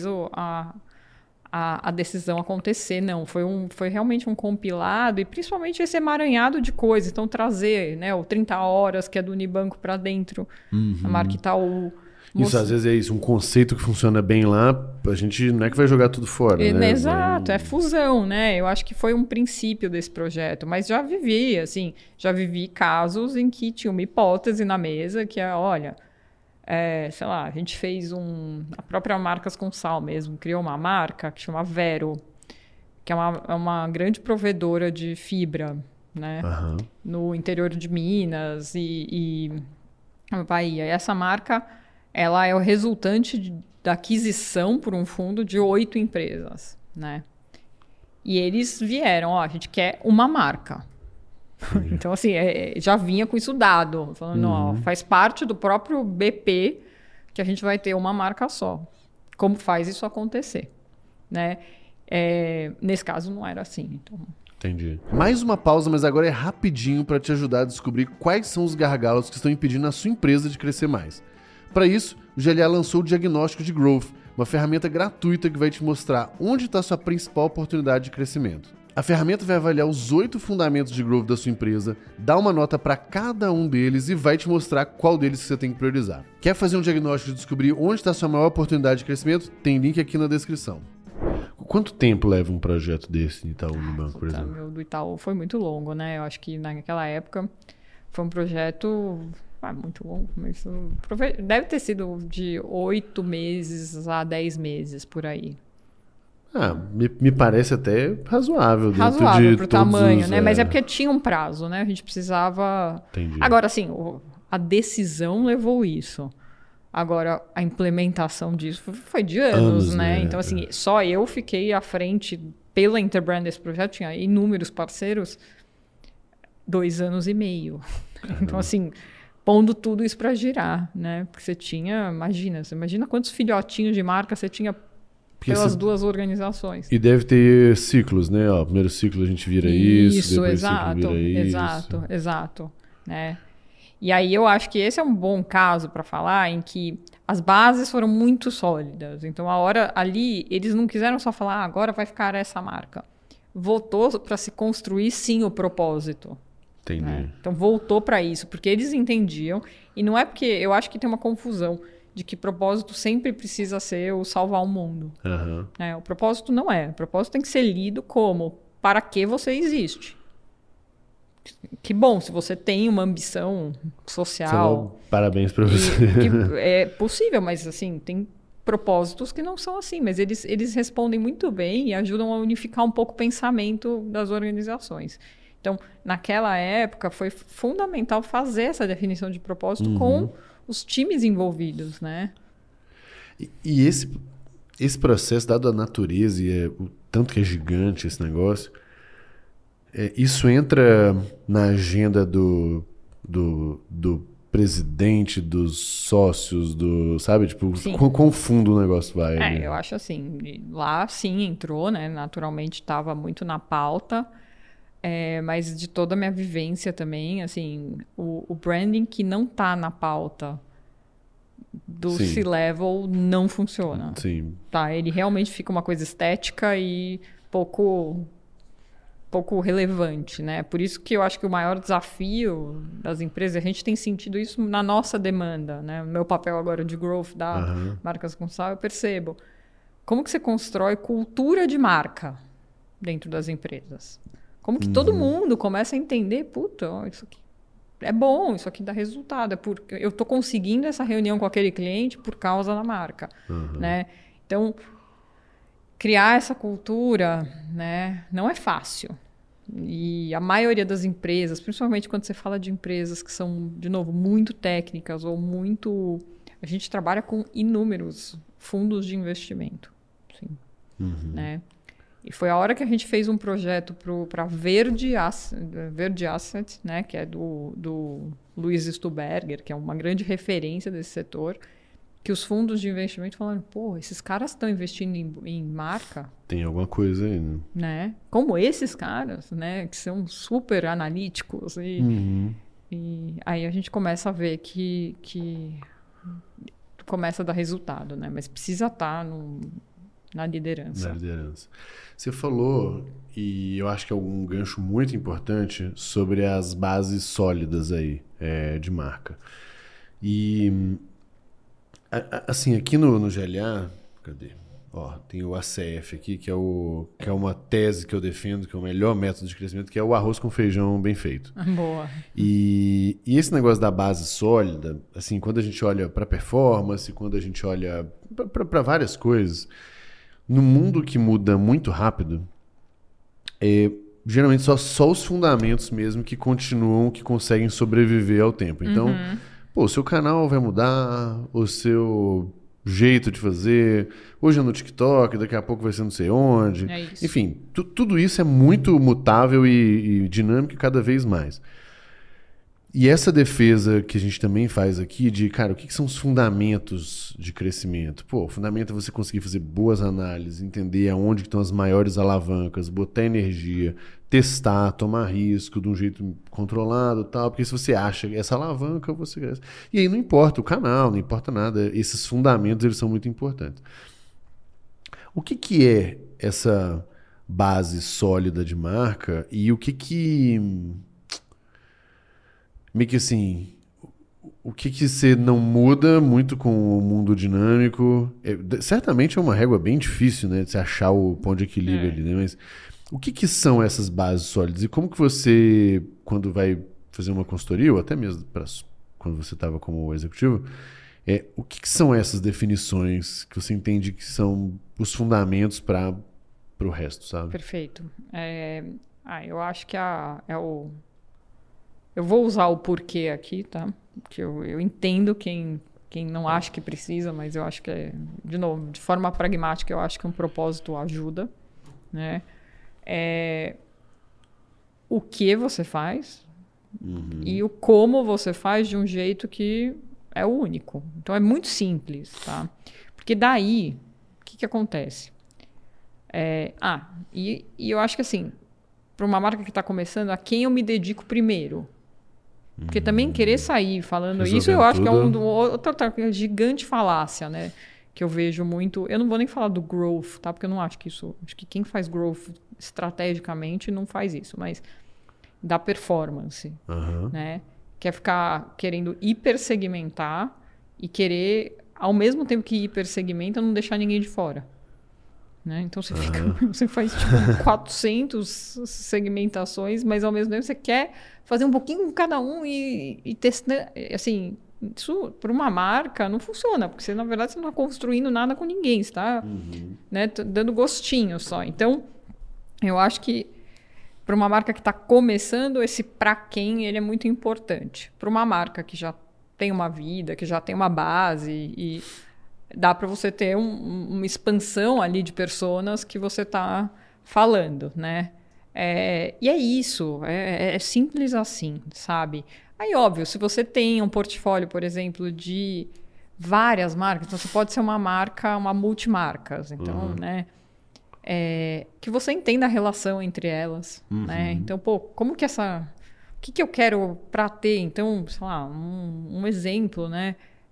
S2: a decisão acontecer, não. Foi realmente um compilado e principalmente esse emaranhado de coisas. Então, trazer, né, o 30 horas, que é do Unibanco, para dentro, a marca Itaú.
S1: Isso, às vezes é isso, um conceito que funciona bem lá, a gente não é que vai jogar tudo fora, né?
S2: Exato, é fusão, né? Eu acho que foi um princípio desse projeto, mas já vivi casos em que tinha uma hipótese na mesa que olha... sei lá, a gente fez a própria Marcas com Sal mesmo, criou uma marca que chama Vero, que é uma grande provedora de fibra, né? No interior de Minas e Bahia. E essa marca, ela é o resultante da aquisição por um fundo de 8 empresas, né? E eles vieram, a gente quer uma marca. Então, assim, já vinha com isso dado, falando, faz parte do próprio BP que a gente vai ter uma marca só. Como faz isso acontecer, né? Nesse caso, não era assim. Então...
S1: Entendi. Mais uma pausa, mas agora é rapidinho para te ajudar a descobrir quais são os gargalos que estão impedindo a sua empresa de crescer mais. Para isso, o GLA lançou o Diagnóstico de Growth, uma ferramenta gratuita que vai te mostrar onde está a sua principal oportunidade de crescimento. A ferramenta vai avaliar os 8 fundamentos de growth da sua empresa, dá uma nota para cada um deles e vai te mostrar qual deles que você tem que priorizar. Quer fazer um diagnóstico e descobrir onde está a sua maior oportunidade de crescimento? Tem link aqui na descrição. Quanto tempo leva um projeto desse Itaú Unibanco, por exemplo?
S2: O do Itaú foi muito longo, né? Eu acho que naquela época foi um projeto muito longo. Mas deve ter sido de 8 meses a 10 meses, por aí.
S1: Me parece até razoável dentro
S2: Razoável
S1: de
S2: para o
S1: todos
S2: tamanho,
S1: os,
S2: né? Mas é porque tinha um prazo, né? A gente precisava...
S1: Entendi.
S2: Agora, assim, a decisão levou isso. Agora, a implementação disso foi de anos, né? Então, assim, só eu fiquei à frente pela Interbrand desse projeto, tinha inúmeros parceiros, 2 anos e meio. Então, assim, pondo tudo isso para girar, né? Porque você imagina quantos filhotinhos de marca você tinha pelas duas organizações.
S1: E deve ter ciclos, né? Ó, primeiro ciclo a gente vira isso, depois
S2: exato,
S1: ciclo vira
S2: exato, né? E aí eu acho que esse é um bom caso para falar em que as bases foram muito sólidas. Então, a hora ali, eles não quiseram só falar, agora vai ficar essa marca. Voltou para se construir, sim, o propósito.
S1: Entendi.
S2: Né? Então, voltou para isso, porque eles entendiam. E não é porque... Eu acho que tem uma confusão de que propósito sempre precisa ser o salvar o mundo.
S1: Uhum.
S2: O propósito não é. O propósito tem que ser lido como para que você existe. Que bom, se você tem uma ambição social...
S1: Parabéns para você.
S2: Que é possível, mas assim, tem propósitos que não são assim. Mas eles respondem muito bem e ajudam a unificar um pouco o pensamento das organizações. Então, naquela época, foi fundamental fazer essa definição de propósito com os times envolvidos, né?
S1: E esse processo, dado a natureza e o tanto que é gigante esse negócio, isso entra na agenda do presidente, dos sócios, sabe? Tipo, quão fundo o negócio vai?
S2: Eu acho assim, lá sim entrou, né? Naturalmente estava muito na pauta. Mas de toda a minha vivência também, assim, o branding que não está na pauta do C-level não funciona.
S1: Sim.
S2: Tá? Ele realmente fica uma coisa estética e pouco relevante, né? Por isso que eu acho que o maior desafio das empresas, a gente tem sentido isso na nossa demanda, né? O meu papel agora de growth da Marcas com Sal, eu percebo. Como que você constrói cultura de marca dentro das empresas? Como que todo mundo começa a entender, puta, isso aqui é bom, isso aqui dá resultado, é porque eu estou conseguindo essa reunião com aquele cliente por causa da marca, né? Então, criar essa cultura, né, não é fácil. E a maioria das empresas, principalmente quando você fala de empresas que são, de novo, muito técnicas ou muito... A gente trabalha com inúmeros fundos de investimento, assim, né? E foi a hora que a gente fez um projeto para Verde Asset, né, que é do Luiz Stuberger, que é uma grande referência desse setor, que os fundos de investimento falaram, pô, esses caras estão investindo em marca.
S1: Tem alguma coisa aí,
S2: né? Como esses caras, né, que são super analíticos. E aí a gente começa a ver que começa a dar resultado, né? Mas precisa estar na liderança.
S1: Na liderança. Você falou, e eu acho que é um gancho muito importante, sobre as bases sólidas aí de marca. E, assim, aqui no GLA, cadê? Ó, tem o ACF aqui, que é uma tese que eu defendo, que é o melhor método de crescimento, que é o arroz com feijão bem feito.
S2: Boa.
S1: E esse negócio da base sólida, assim, quando a gente olha para performance, quando a gente olha para várias coisas... No mundo que muda muito rápido, geralmente só os fundamentos mesmo que continuam, que conseguem sobreviver ao tempo. Então, o seu canal vai mudar, o seu jeito de fazer, hoje é no TikTok, daqui a pouco vai ser não sei onde.
S2: É isso.
S1: Enfim, tudo isso é muito mutável e dinâmico cada vez mais. E essa defesa que a gente também faz aqui de, cara, o que são os fundamentos de crescimento? Pô, o fundamento é você conseguir fazer boas análises, entender aonde estão as maiores alavancas, botar energia, testar, tomar risco de um jeito controlado e tal, porque se você acha essa alavanca, você cresce. E aí não importa o canal, não importa nada, esses fundamentos eles são muito importantes. O que é essa base sólida de marca e o que meio que assim, o que você não muda muito com o mundo dinâmico? Certamente é uma régua bem difícil, né? De você achar o ponto de equilíbrio ali, né? Mas o que são essas bases sólidas? E como que você, quando vai fazer uma consultoria, ou até mesmo quando você estava como executivo, o que são essas definições que você entende que são os fundamentos para pro resto, sabe?
S2: Perfeito. Eu acho que eu vou usar o porquê aqui, tá? Porque eu entendo quem não acha que precisa, mas eu acho que, de novo, de forma pragmática, eu acho que um propósito ajuda, né? O que você faz e o como você faz de um jeito que é o único. Então, é muito simples, tá? Porque daí, o que acontece? E eu acho que assim, para uma marca que está começando, a quem eu me dedico primeiro? Porque também querer sair falando isso, eu acho que é outra gigante falácia, né? Que eu vejo muito. Eu não vou nem falar do growth, tá? Porque eu não acho que isso. Acho que quem faz growth estrategicamente não faz isso, mas da performance, né? Quer ficar querendo hipersegmentar e querer, ao mesmo tempo que hipersegmenta, não deixar ninguém de fora. Né? Então você faz tipo 400 segmentações, mas ao mesmo tempo você quer fazer um pouquinho com cada um e testar. Assim, isso para uma marca não funciona, porque na verdade você não está construindo nada com ninguém, você está né, dando gostinho só. Então, eu acho que para uma marca que está começando, esse para quem ele é muito importante. Para uma marca que já tem uma vida, que já tem uma base e dá para você ter uma expansão ali de personas que você está falando, né? E é isso, é simples assim, sabe? Aí, óbvio, se você tem um portfólio, por exemplo, de várias marcas, então você pode ser uma marca, uma multimarcas, então, né? Que você entenda a relação entre elas, né? Então, como que o que eu quero para ter? Então, sei lá, um exemplo, né?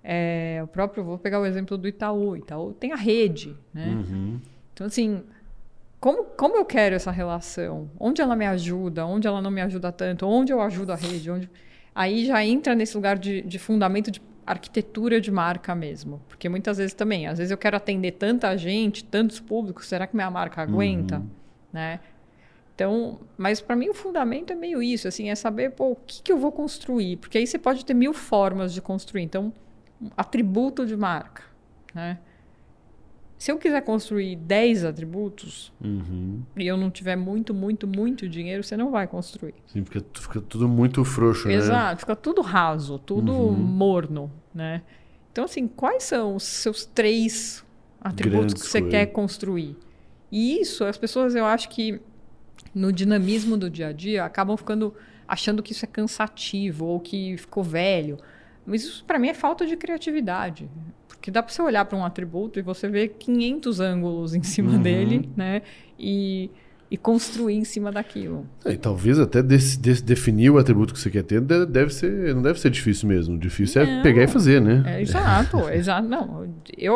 S2: Vou pegar o exemplo do Itaú. Itaú tem a rede, né? Então, assim, como eu quero essa relação? Onde ela me ajuda? Onde ela não me ajuda tanto? Onde eu ajudo a rede? Aí já entra nesse lugar de fundamento de arquitetura de marca mesmo. Porque muitas vezes também, às vezes eu quero atender tanta gente, tantos públicos, será que minha marca aguenta? Né? Então, mas para mim o fundamento é meio isso, assim, é saber o que eu vou construir. Porque aí você pode ter 1000 formas de construir. Então, atributo de marca, né? Se eu quiser construir 10 atributos e eu não tiver muito dinheiro, você não vai construir.
S1: Sim, fica tudo muito frouxo, né?
S2: Exato, fica tudo raso, tudo morno, né? Então, assim, quais são os seus 3 atributos que você quer construir? E isso, as pessoas, eu acho que no dinamismo do dia a dia, acabam achando que isso é cansativo ou que ficou velho. Mas isso, para mim, é falta de criatividade. Porque dá para você olhar para um atributo e você ver 500 ângulos em cima dele, né? E construir em cima daquilo.
S1: E talvez até definir o atributo que você quer ter não deve ser difícil mesmo. O difícil é pegar e fazer, né?
S2: Exato. Não,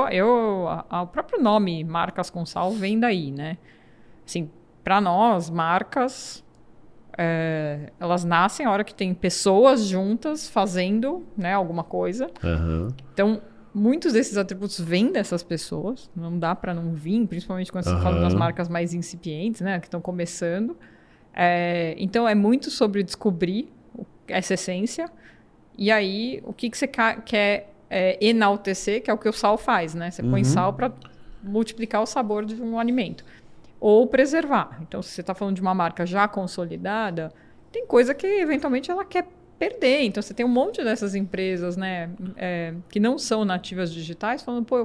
S2: o próprio nome Marcas com Sal vem daí, né? Assim, para nós, marcas... elas nascem a hora que tem pessoas juntas fazendo, né, alguma coisa. Então, muitos desses atributos vêm dessas pessoas. Não dá para não vir, principalmente quando você fala das marcas mais incipientes, né, que estão começando. Então, é muito sobre descobrir essa essência. E aí, o que você quer enaltecer, que é o que o sal faz, né? Você põe sal para multiplicar o sabor de um alimento. Ou preservar. Então, se você está falando de uma marca já consolidada, tem coisa que, eventualmente, ela quer perder. Então, você tem um monte dessas empresas, né, que não são nativas digitais, falando, eu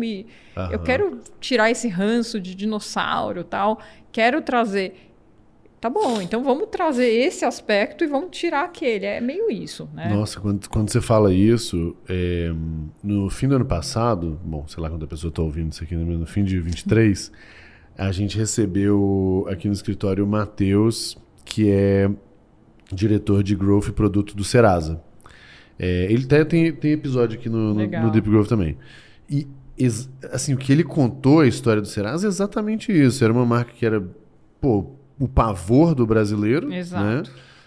S2: quero tirar esse ranço de dinossauro e tal, quero trazer... Tá bom, então vamos trazer esse aspecto e vamos tirar aquele. É meio isso, né?
S1: Nossa, quando você fala isso, no fim do ano passado, bom, sei lá quando a pessoa está ouvindo isso aqui, no fim de 23... A gente recebeu aqui no escritório o Matheus, que é diretor de Growth e Produto do Serasa. Ele até tem episódio aqui no Deep Growth também. E assim, o que ele contou, a história do Serasa, é exatamente isso. Era uma marca que era o pavor do brasileiro.
S2: Exato.
S1: Né?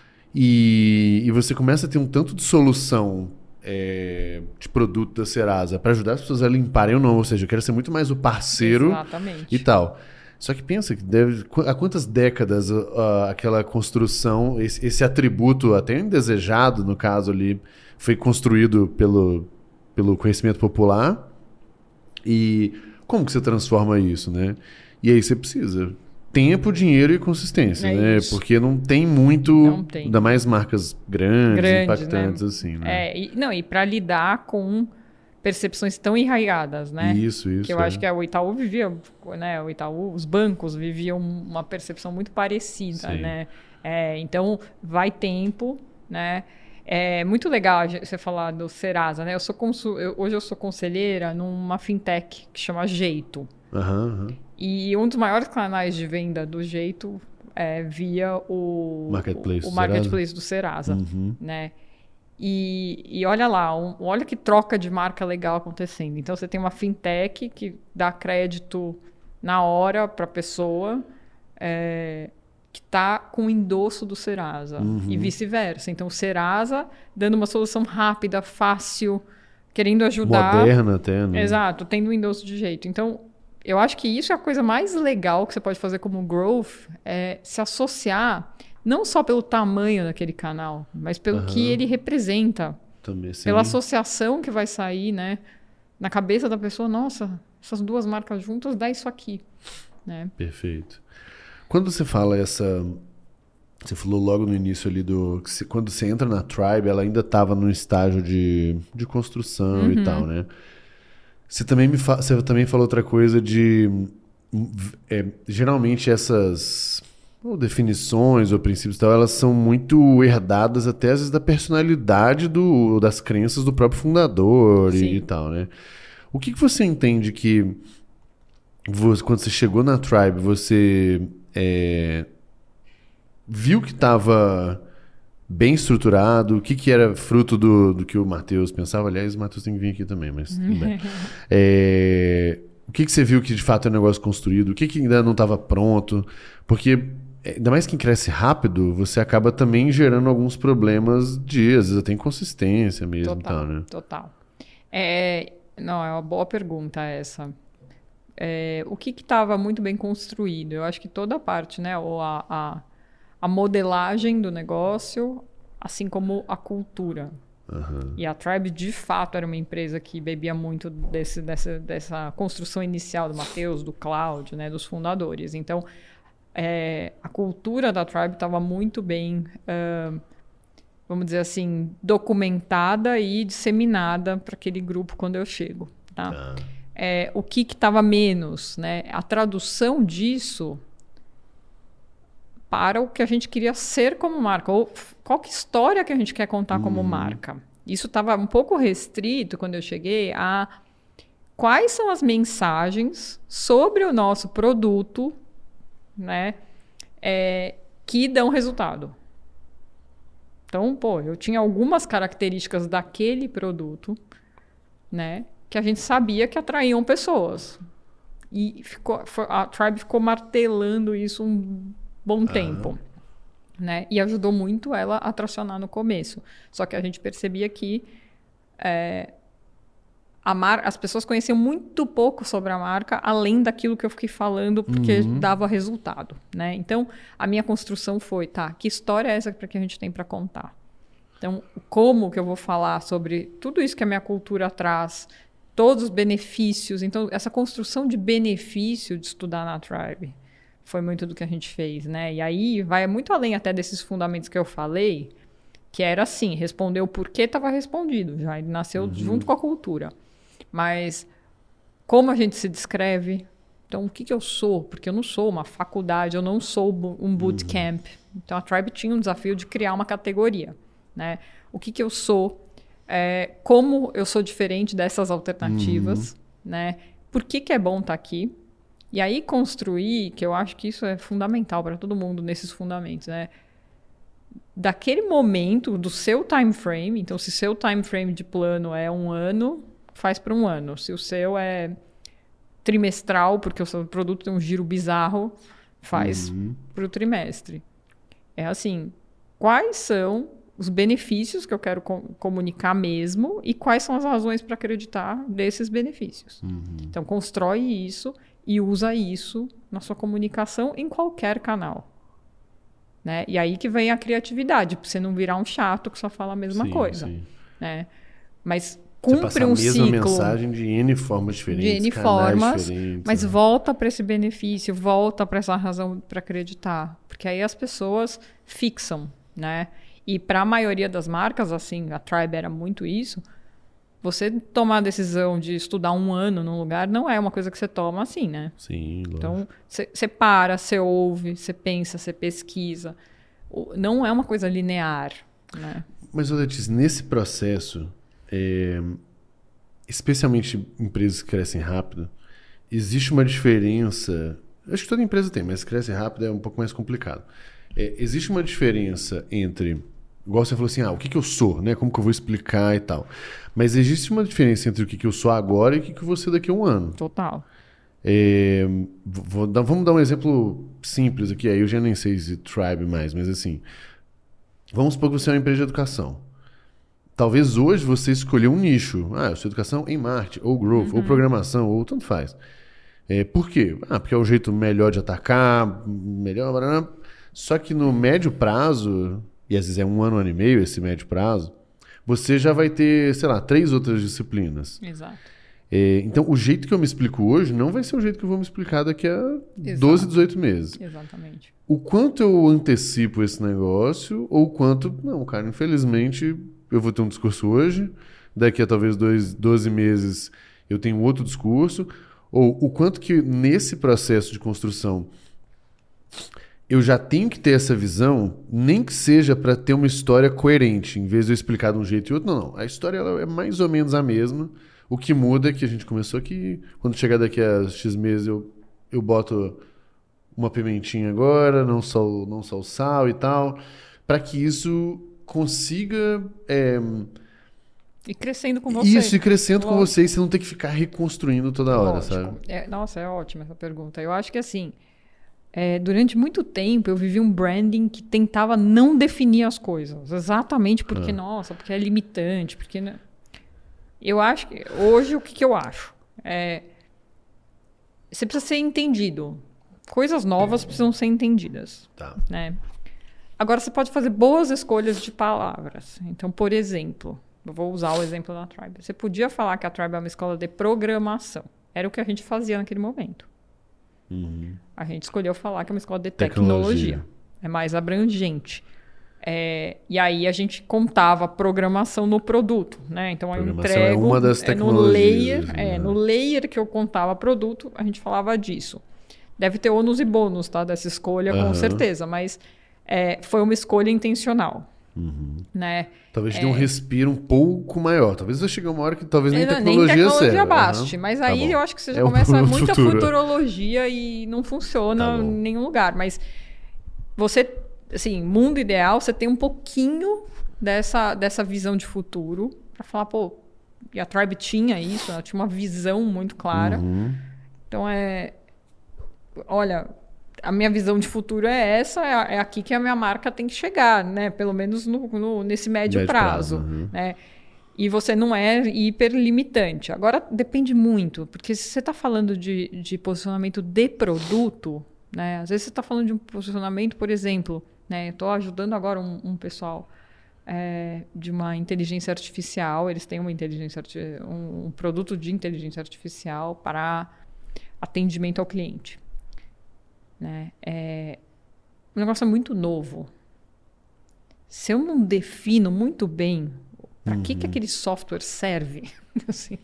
S1: E você começa a ter um tanto de solução de produto da Serasa para ajudar as pessoas a limparem ou não. Ou seja, eu quero ser muito mais o parceiro.
S2: Exatamente.
S1: E tal. Só que pensa que há quantas décadas aquela construção, esse atributo até indesejado, no caso ali, foi construído pelo conhecimento popular. E como que você transforma isso, né? E aí você precisa tempo, dinheiro e consistência, né?
S2: Isso.
S1: Porque não tem muito,
S2: Não tem.
S1: ainda mais marcas grandes impactantes,
S2: né?
S1: assim, né?
S2: E para lidar com percepções tão enraigadas, né?
S1: Isso.
S2: Que eu acho que o Itaú vivia, né? O Itaú, os bancos viviam uma percepção muito parecida,
S1: Sim.
S2: né? Então, vai tempo, né? É muito legal você falar do Serasa, né? Hoje eu sou conselheira numa fintech que chama Jeito. E um dos maiores canais de venda do Jeito é via o marketplace do Serasa, né? E olha lá, olha que troca de marca legal acontecendo. Então, você tem uma fintech que dá crédito na hora para a pessoa que está com o endosso do Serasa e vice-versa. Então, o Serasa dando uma solução rápida, fácil, querendo ajudar.
S1: Moderna até, né?
S2: Exato, tendo um endosso de jeito. Então, eu acho que isso é a coisa mais legal que você pode fazer como growth, é se associar não só pelo tamanho daquele canal, mas pelo que ele representa.
S1: Também, sim.
S2: Pela associação que vai sair, né? Na cabeça da pessoa, nossa, essas duas marcas juntas dá isso aqui. Né?
S1: Perfeito. Quando você fala você falou logo no início ali quando você entra na Tribe, ela ainda estava no estágio de construção e tal, né? Você também falou outra coisa geralmente essas definições ou princípios e tal, elas são muito herdadas até às vezes da personalidade das crenças do próprio fundador e tal, né? O que você entende que quando você chegou na Tribe, você viu que estava bem estruturado, o que era fruto do que o Matheus pensava? Aliás, o Matheus tem que vir aqui também, mas tudo bem. O que você viu que de fato é um negócio construído? O que ainda não estava pronto? Porque, ainda mais quem cresce rápido, você acaba também gerando alguns problemas às vezes até inconsistência mesmo.
S2: Total,
S1: tal, né?
S2: Total. Não, é uma boa pergunta essa. O que estava muito bem construído? Eu acho que toda a parte, né? Ou a modelagem do negócio, assim como a cultura. E a Tribe, de fato, era uma empresa que bebia muito dessa construção inicial do Matheus, do Cláudio, né, dos fundadores. Então, a cultura da Tribe estava muito bem, vamos dizer assim, documentada e disseminada para aquele grupo quando eu chego. Tá? O que estava menos? Né? A tradução disso para o que a gente queria ser como marca, ou qual que história que a gente quer contar como marca. Isso estava um pouco restrito, quando eu cheguei, a quais são as mensagens sobre o nosso produto, né, que dão resultado. Então, eu tinha algumas características daquele produto, né, que a gente sabia que atraíam pessoas. E a Tribe ficou martelando isso bom tempo, né? E ajudou muito ela a tracionar no começo. Só que a gente percebia que as pessoas conheciam muito pouco sobre a marca, além daquilo que eu fiquei falando, porque dava resultado, né? Então, a minha construção foi, que história é essa que a gente tem para contar? Então, como que eu vou falar sobre tudo isso que a minha cultura traz, todos os benefícios? Então, essa construção de benefício de estudar na Tribe foi muito do que a gente fez, né? E aí vai muito além até desses fundamentos que eu falei, que era assim, responder o porquê estava respondido, já ele nasceu junto com a cultura. Mas como a gente se descreve? Então, o que eu sou? Porque eu não sou uma faculdade, eu não sou um bootcamp. Então, a Tribe tinha um desafio de criar uma categoria, né? O que eu sou? Como eu sou diferente dessas alternativas, né? Por que é bom estar aqui? E aí construir, que eu acho que isso é fundamental para todo mundo nesses fundamentos, né? Daquele momento, do seu time frame, então se seu time frame de plano é 1 ano, faz para 1 ano. Se o seu é trimestral, porque o seu produto tem um giro bizarro, faz para o trimestre. É assim, quais são os benefícios que eu quero comunicar mesmo e quais são as razões para acreditar desses benefícios. Então, constrói isso e usa isso na sua comunicação em qualquer canal. Né? E aí que vem a criatividade, para você não virar um chato que só fala a mesma coisa. Sim. Né? Mas cumpre um ciclo.
S1: A mesma mensagem de N formas diferentes,
S2: de N formas, diferentes, mas volta para esse benefício, volta para essa razão para acreditar. Porque aí as pessoas fixam, né? E para a maioria das marcas, assim, a Tribe era muito isso, você tomar a decisão de estudar 1 ano num lugar não é uma coisa que você toma assim, né?
S1: Sim, lógico.
S2: Então, você para, você ouve, você pensa, você pesquisa. Não é uma coisa linear, né?
S1: Mas, Letícia, nesse processo, especialmente empresas que crescem rápido, existe uma diferença... Acho que toda empresa tem, mas cresce rápido é um pouco mais complicado. Existe uma diferença entre... Igual você falou assim, o que eu sou, né? Como que eu vou explicar e tal. Mas existe uma diferença entre o que eu sou agora e o que eu vou ser daqui a 1 ano.
S2: Total.
S1: Vamos dar um exemplo simples aqui. Aí eu já nem sei se Tribe mais, mas assim... Vamos supor que você é uma empresa de educação. Talvez hoje você escolheu um nicho. Eu sou educação em marketing, ou growth, ou programação, ou tanto faz. Por quê? Porque é o jeito melhor de atacar, melhor... Só que no médio prazo... E às vezes é 1 ano, 1 ano e meio esse médio prazo, você já vai ter, sei lá, 3 outras disciplinas.
S2: Exato.
S1: Então, o jeito que eu me explico hoje não vai ser o jeito que eu vou me explicar daqui a 12, 18 meses.
S2: Exatamente.
S1: O quanto eu antecipo esse negócio, ou o quanto... Não, cara, infelizmente, eu vou ter um discurso hoje, daqui a talvez 12 meses eu tenho outro discurso, ou o quanto que nesse processo de construção... eu já tenho que ter essa visão, nem que seja para ter uma história coerente, em vez de eu explicar de um jeito e outro. Não. A história ela é mais ou menos a mesma. O que muda é que a gente começou aqui, quando chegar daqui a X meses eu boto uma pimentinha agora, não só o sal e tal, para que isso consiga...
S2: E crescendo com você.
S1: Isso, e crescendo com você, e você não ter que ficar reconstruindo toda hora,
S2: Lógico.
S1: sabe?
S2: Nossa, é ótima essa pergunta. Eu acho que assim... durante muito tempo eu vivi um branding que tentava não definir as coisas. Exatamente porque, porque é limitante. Porque, né? Eu acho que... Hoje, o que eu acho? Você precisa ser entendido. Coisas novas precisam ser entendidas.
S1: Tá.
S2: Né? Agora, você pode fazer boas escolhas de palavras. Então, por exemplo, eu vou usar o exemplo da Tribe. Você podia falar que a Tribe é uma escola de programação. Era o que a gente fazia naquele momento. A gente escolheu falar que é uma escola de tecnologia. É mais abrangente. E aí a gente contava programação no produto, né? Então eu entrego...
S1: é uma das tecnologias.
S2: No layer que eu contava produto, a gente falava disso. Deve ter ônus e bônus, tá? Dessa escolha, com certeza. Mas foi uma escolha intencional. Né?
S1: Talvez tenha um respiro um pouco maior. Talvez vai chegar uma hora que talvez nem tecnologia
S2: seja. Baste. Mas aí eu acho que você já começa muita futurologia e não funciona em nenhum lugar. Mas você, assim, mundo ideal, você tem um pouquinho dessa visão de futuro para falar, e a Tribe tinha isso, ela tinha uma visão muito clara. Então olha, a minha visão de futuro é essa, é aqui que a minha marca tem que chegar, né? Pelo menos nesse médio prazo. Né? E você não é hiperlimitante. Agora, depende muito, porque se você está falando de posicionamento de produto, né? Às vezes você está falando de um posicionamento, por exemplo, né? Eu estou ajudando agora um pessoal de uma inteligência artificial, eles têm um produto de inteligência artificial para atendimento ao cliente. Né? O negócio é muito novo. Se eu não defino muito bem para que aquele software serve, assim,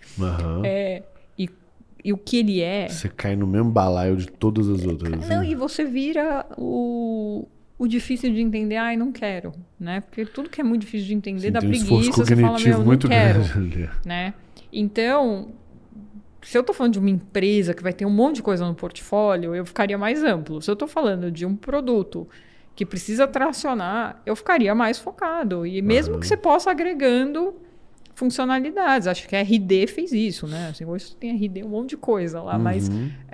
S2: e o que ele é...
S1: Você cai no mesmo balaio de todas as outras.
S2: Não, e você vira o difícil de entender, não quero. Né? Porque tudo que é muito difícil de entender dá preguiça, você fala, não quero. Né? Então... Se eu estou falando de uma empresa que vai ter um monte de coisa no portfólio, eu ficaria mais amplo. Se eu estou falando de um produto que precisa tracionar, eu ficaria mais focado. E mesmo que você possa agregando funcionalidades. Acho que a RD fez isso, né? Assim, hoje tem RD, um monte de coisa lá, mas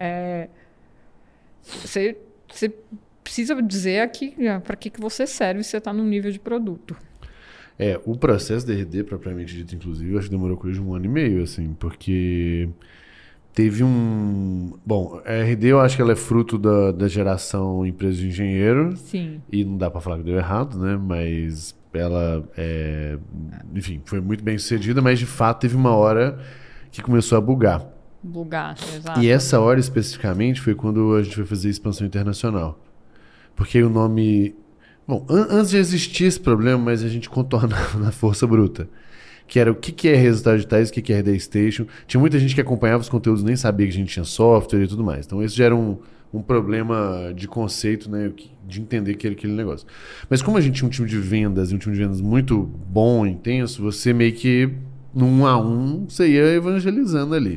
S2: você precisa dizer aqui para que você serve se você está num nível de produto.
S1: O processo da RD, propriamente dito, inclusive, eu acho que demorou coisa de 1 ano e meio, assim, porque teve Bom, a RD eu acho que ela é fruto da geração empresa de engenheiro.
S2: Sim.
S1: E não dá para falar que deu errado, né? Mas ela, enfim, foi muito bem sucedida, mas de fato teve uma hora que começou a bugar.
S2: Bugar, exato.
S1: E essa hora especificamente foi quando a gente foi fazer expansão internacional. Porque o nome... Bom, antes de existir esse problema, mas a gente contornava na força bruta. Que era o que é resultados digitais, o que é RD Station. Tinha muita gente que acompanhava os conteúdos e nem sabia que a gente tinha software e tudo mais. Então esse já era um problema de conceito, né, de entender que era aquele negócio. Mas como a gente tinha um time de vendas e um time de vendas muito bom, intenso, você meio que, no 1 a 1, você ia evangelizando ali.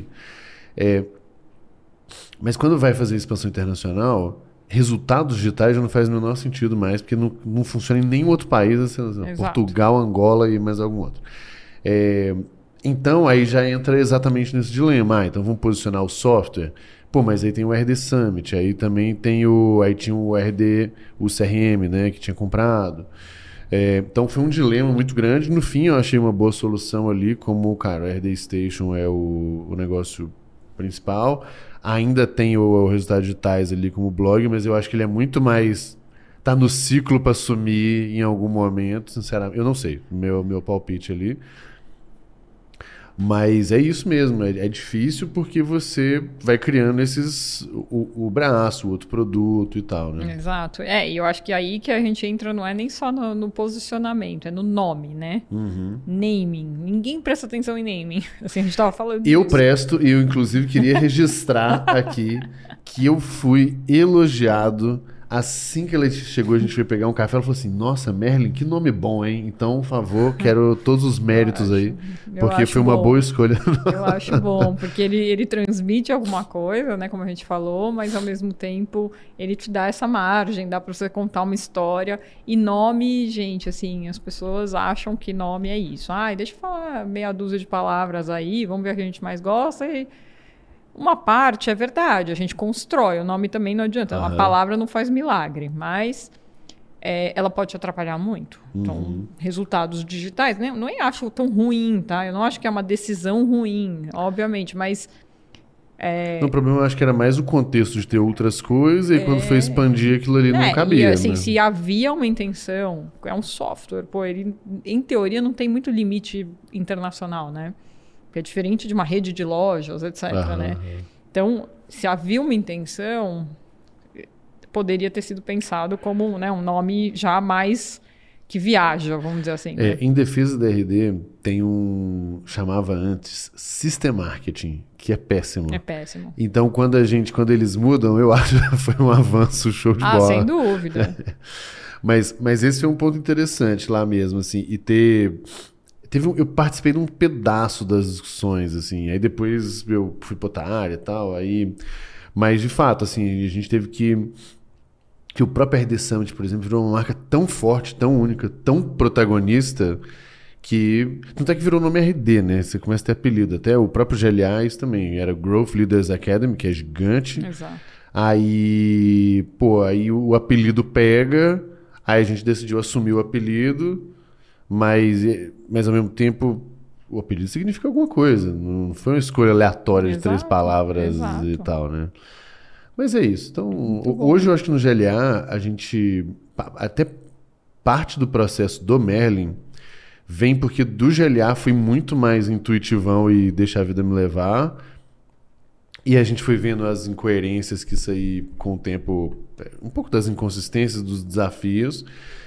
S1: Mas quando vai fazer expansão internacional, resultados digitais já não faz o menor sentido mais, porque não funciona em nenhum outro país, assim, Portugal, Angola e mais algum outro. Então aí já entra exatamente nesse dilema. Então vamos posicionar o software. Pô, mas aí tem o RD Summit, aí também aí tinha o RD, o CRM, né, que tinha comprado. Então foi um dilema muito grande. No fim eu achei uma boa solução ali, como, cara, o RD Station é o negócio principal. Ainda tem o resultado digitais ali como blog, mas eu acho que ele é muito mais... Tá no ciclo para sumir em algum momento, sinceramente. Eu não sei, meu palpite ali. Mas é isso mesmo, é difícil porque você vai criando o braço, o outro produto e tal, né?
S2: Exato. E eu acho que aí que a gente entra, não é nem só no posicionamento, é no nome, né?
S1: Uhum.
S2: Naming. Ninguém presta atenção em naming. Assim, a gente tava falando
S1: Eu
S2: disso.
S1: presto, e eu inclusive queria registrar aqui que eu fui elogiado. Assim que ela chegou, a gente foi pegar um café, ela falou assim, nossa, Merlin, que nome bom, hein? Então, por favor, quero todos os méritos aí, porque foi uma boa escolha.
S2: Eu acho bom, porque ele transmite alguma coisa, né, como a gente falou, mas ao mesmo tempo ele te dá essa margem, dá pra você contar uma história. E nome, gente, assim, as pessoas acham que nome é isso. Deixa eu falar meia dúzia de palavras aí, vamos ver o que a gente mais gosta e... Uma parte é verdade, a gente constrói, o nome também não adianta, a palavra não faz milagre, mas ela pode te atrapalhar muito. Então, resultados digitais, né? Não acho tão ruim, tá? Eu não acho que é uma decisão ruim, obviamente, mas...
S1: O problema eu acho que era mais o contexto de ter outras coisas e quando foi expandir aquilo ali não cabia.
S2: E assim,
S1: né?
S2: se havia uma intenção, é um software, ele em teoria não tem muito limite internacional, né? Que é diferente de uma rede de lojas, etc. né? Então, se havia uma intenção, poderia ter sido pensado como, né, um nome já mais que viaja, vamos dizer assim. Né?
S1: Em defesa da RD, tem chamava antes System Marketing, que é péssimo.
S2: É péssimo.
S1: Então, quando eles mudam, eu acho que foi um avanço show de bola.
S2: Sem dúvida.
S1: Mas esse foi um ponto interessante lá mesmo, assim, e eu participei de um pedaço das discussões, assim, aí depois eu fui pra outra área e tal, mas de fato, assim, a gente teve que o próprio RD Summit, por exemplo, virou uma marca tão forte, tão única, tão protagonista, que tanto é que virou o nome RD, né? Você começa a ter apelido, até o próprio GLA, isso também, era Growth Leaders Academy, que é gigante.
S2: Exato.
S1: Aí o apelido pega, aí a gente decidiu assumir o apelido, mas ao mesmo tempo o apelido significa alguma coisa. Não foi uma escolha aleatória de 3 palavras e tal, né? Mas é isso. Então, hoje eu acho que no GLA a gente... Até parte do processo do Merlin vem porque do GLA fui muito mais intuitivão e deixar a vida me levar. E a gente foi vendo as incoerências que isso aí, com o tempo... Um pouco das inconsistências, dos desafios...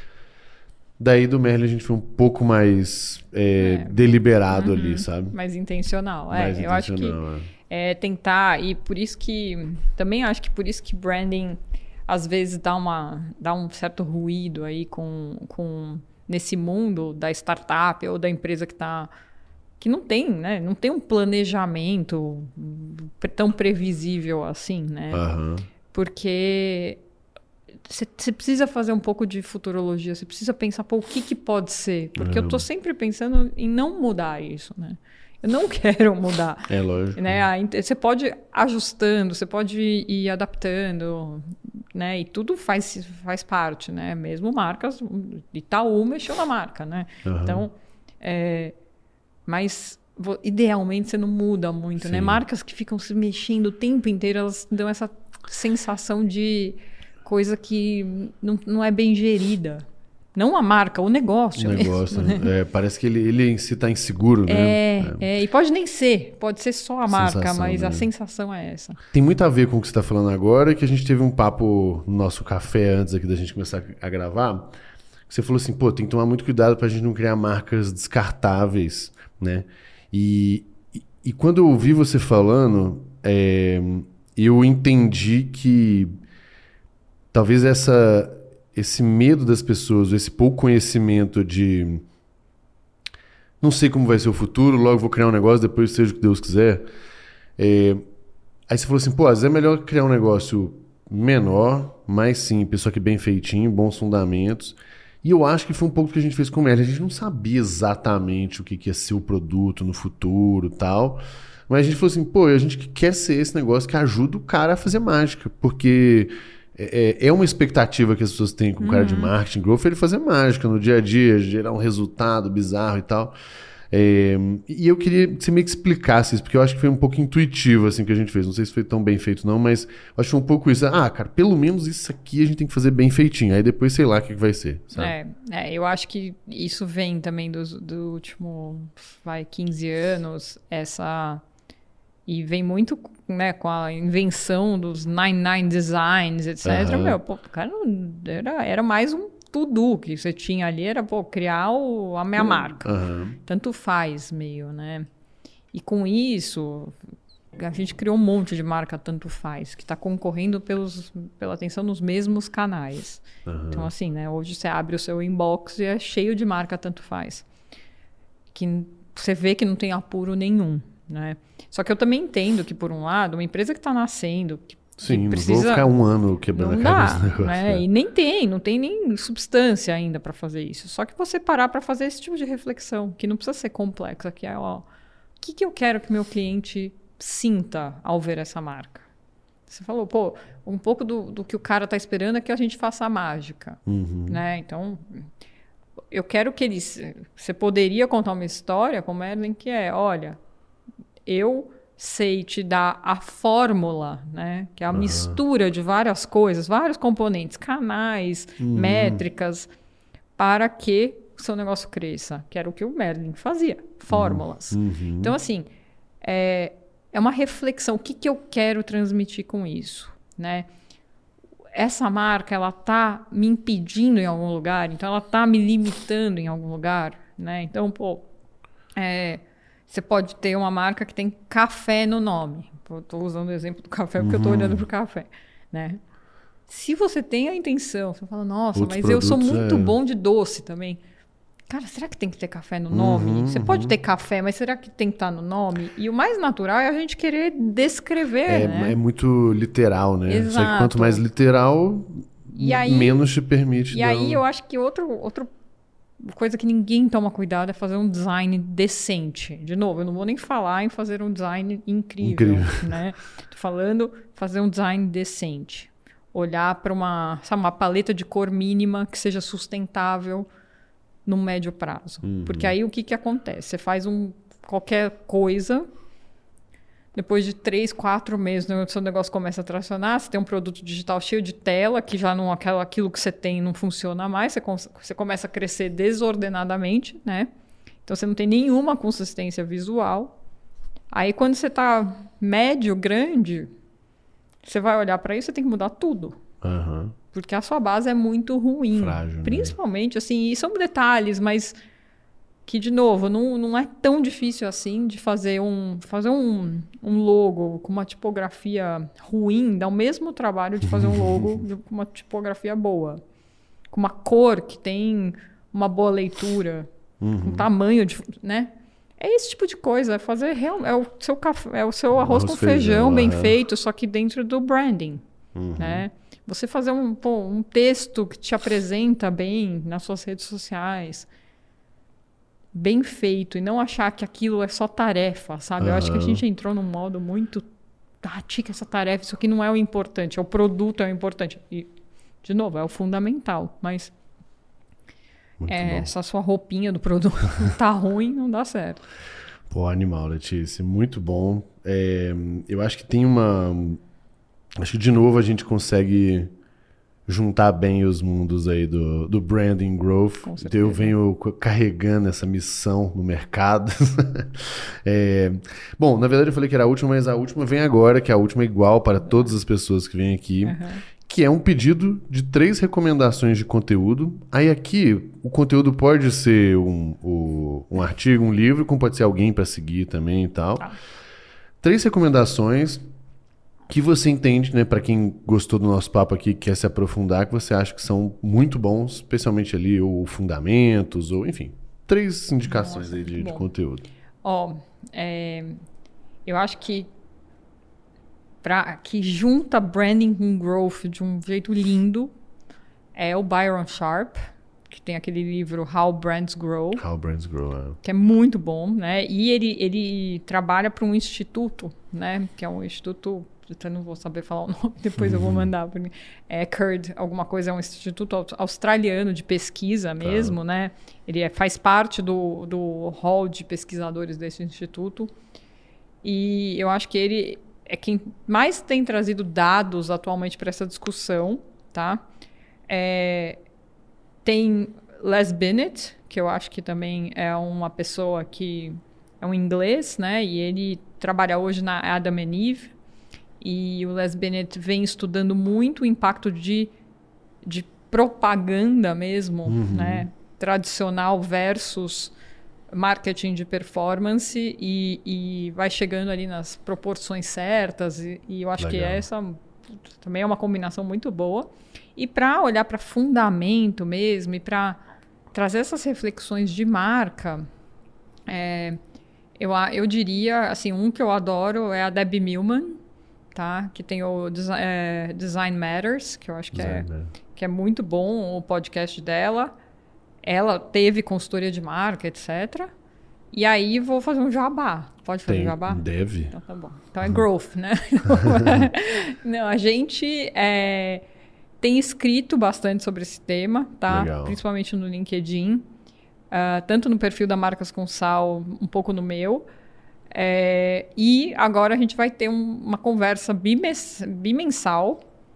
S1: Daí do Merlin a gente foi um pouco mais deliberado ali, sabe?
S2: Mais intencional.
S1: Mais
S2: eu acho que tentar, e por isso que... Também acho que por isso que branding às vezes dá um certo ruído aí nesse mundo da startup ou da empresa que não tem, né? Não tem um planejamento tão previsível assim, né? Porque... Você precisa fazer um pouco de futurologia, você precisa pensar, o que pode ser? Porque eu tô sempre pensando em não mudar isso, né? Eu não quero mudar.
S1: É lógico.
S2: Né? Você pode ir ajustando, você pode ir adaptando, né? E tudo faz parte, né? Mesmo marcas, Itaú mexeu na marca, né? Então, mas idealmente você não muda muito, né? Marcas que ficam se mexendo o tempo inteiro, elas dão essa sensação de... coisa que não é bem gerida, Não a marca, o negócio.
S1: O negócio,
S2: mesmo, né?
S1: Parece que ele em si está inseguro, né?
S2: E pode nem ser, pode ser só a marca,
S1: Sensação,
S2: mas
S1: né?
S2: a sensação é essa.
S1: Tem muito a ver com o que você está falando agora, que a gente teve um papo no nosso café antes aqui da gente começar a gravar. Você falou assim, pô, tem que tomar muito cuidado para a gente não criar marcas descartáveis, né? E quando eu ouvi você falando, eu entendi que talvez esse medo das pessoas, esse pouco conhecimento de não sei como vai ser o futuro, logo vou criar um negócio, depois seja o que Deus quiser. Aí você falou assim, pô, às vezes é melhor criar um negócio menor, mais simples, só que bem feitinho, bons fundamentos. E eu acho que foi um pouco o que a gente fez com o Merlin. A gente não sabia exatamente o que ia ser o produto no futuro e tal. Mas a gente falou assim, pô, a gente quer ser esse negócio que ajuda o cara a fazer mágica. Porque é uma expectativa que as pessoas têm com o cara de marketing growth, ele fazer mágica no dia a dia, gerar um resultado bizarro e tal. E eu queria que você meio que explicasse isso, porque eu acho que foi um pouco intuitivo assim que a gente fez. Não sei se foi tão bem feito não, mas eu acho que foi um pouco isso. Cara, pelo menos isso aqui a gente tem que fazer bem feitinho. Aí depois sei lá o que vai ser, sabe?
S2: Eu acho que isso vem também do último, 15 anos, e vem muito, né, com a invenção dos 99 Designs, etc. O cara não, era mais um to-do que você tinha ali, era criar a minha marca. Tanto faz meio, né? E com isso, a gente criou um monte de marca tanto faz, que está concorrendo pela atenção nos mesmos canais. Então, assim, né? Hoje você abre o seu inbox e é cheio de marca tanto faz. Que você vê que não tem apuro nenhum, né? Só que eu também entendo que, por um lado, uma empresa que está nascendo,
S1: sim,
S2: precisa...
S1: não vou ficar um ano quebrando a cabeça do negócio.
S2: Né? E não tem nem substância ainda para fazer isso. Só que você parar para fazer esse tipo de reflexão, que não precisa ser complexa, que é, o que eu quero que meu cliente sinta ao ver essa marca? Você falou, pô, um pouco do que o cara está esperando é que a gente faça a mágica. Né? Então, eu quero que você poderia contar uma história como Merlin, que olha, eu sei te dar a fórmula, né? Que é a mistura de várias coisas, vários componentes, canais, métricas, para que o seu negócio cresça, que era o que o Merlin fazia, fórmulas. Então, assim, é uma reflexão, o que eu quero transmitir com isso, né? Essa marca, ela tá me impedindo em algum lugar, então ela tá me limitando em algum lugar, né? Então, você pode ter uma marca que tem café no nome. Estou usando o exemplo do café porque eu estou olhando para o café, né? Se você tem a intenção, você fala, nossa, mas eu sou muito bom de doce também. Cara, será que tem que ter café no nome? Você pode ter café, mas será que tem que estar no nome? E o mais natural é a gente querer descrever, né?
S1: É muito literal, né?
S2: Exato.
S1: Só que quanto mais literal, menos te permite.
S2: E aí eu acho que outro coisa que ninguém toma cuidado é fazer um design decente. De novo, eu não vou nem falar em fazer um design incrível. Né? Tô falando fazer um design decente. Olhar para uma paleta de cor mínima que seja sustentável no médio prazo. Porque aí o que acontece? Você faz qualquer coisa, depois de 3, 4 meses o seu negócio começa a tracionar, você tem um produto digital cheio de tela, que já não aquilo que você tem não funciona mais, você começa a crescer desordenadamente, né? Então você não tem nenhuma consistência visual. Aí quando você está médio, grande, você vai olhar para isso, você tem que mudar tudo. Porque a sua base é muito ruim.
S1: Frágil,
S2: principalmente, assim, e são detalhes, mas que, de novo, não é tão difícil assim de fazer um logo com uma tipografia ruim, dá o mesmo trabalho de fazer um logo com uma tipografia boa. Com uma cor que tem uma boa leitura, com tamanho, né? É esse tipo de coisa, é o seu arroz com feijão bem feito, só que dentro do branding, né? Você fazer um texto que te apresenta bem nas suas redes sociais, bem feito, e não achar que aquilo é só tarefa, sabe? Eu acho que a gente entrou num modo muito tica essa tarefa, isso aqui não é o importante, é o produto é o importante. E, de novo, é o fundamental, mas essa sua roupinha do produto tá ruim, não dá certo.
S1: Pô, animal, Letícia, muito bom. Eu acho que tem acho que, de novo, a gente consegue juntar bem os mundos aí do branding growth. Então eu venho carregando essa missão no mercado. Bom, na verdade eu falei que era a última, mas a última vem agora, que é a última igual para todas as pessoas que vêm aqui, que é um pedido de 3 recomendações de conteúdo. Aí aqui o conteúdo pode ser um artigo, um livro, como pode ser alguém para seguir também e tal. 3 recomendações que você entende, né, para quem gostou do nosso papo aqui, quer se aprofundar, que você acha que são muito bons, especialmente ali, ou fundamentos, ou enfim, 3 indicações aí de conteúdo.
S2: Eu acho que que junta branding com growth de um jeito lindo é o Byron Sharp, que tem aquele livro How Brands Grow.
S1: How Brands Grow,
S2: que é muito bom, né? E ele trabalha para um instituto, né? Que é um instituto, eu não vou saber falar o nome, depois eu vou mandar. CURD, alguma coisa, é um instituto australiano de pesquisa mesmo, né? Ele faz parte do hall de pesquisadores desse instituto. E eu acho que ele é quem mais tem trazido dados atualmente para essa discussão, tá? Tem Les Binet, que eu acho que também é uma pessoa que é um inglês, né? E ele trabalha hoje na Adam & Eve. E o Les Binet vem estudando muito o impacto de propaganda mesmo, né? Tradicional versus marketing de performance e vai chegando ali nas proporções certas. E eu acho que essa também é uma combinação muito boa. E para olhar para fundamento mesmo e para trazer essas reflexões de marca, eu diria, assim, um que eu adoro é a Debbie Millman, tá? Que tem o Design Matters, que eu acho que é muito bom o podcast dela. Ela teve consultoria de marca, etc. E aí vou fazer um jabá. Pode fazer um jabá?
S1: Deve.
S2: Então tá bom. Então é growth, né? Não, a gente tem escrito bastante sobre esse tema, tá?
S1: Legal.
S2: Principalmente no LinkedIn. Tanto no perfil da Marcas com Sal, um pouco no meu. E agora a gente vai ter uma conversa bimensal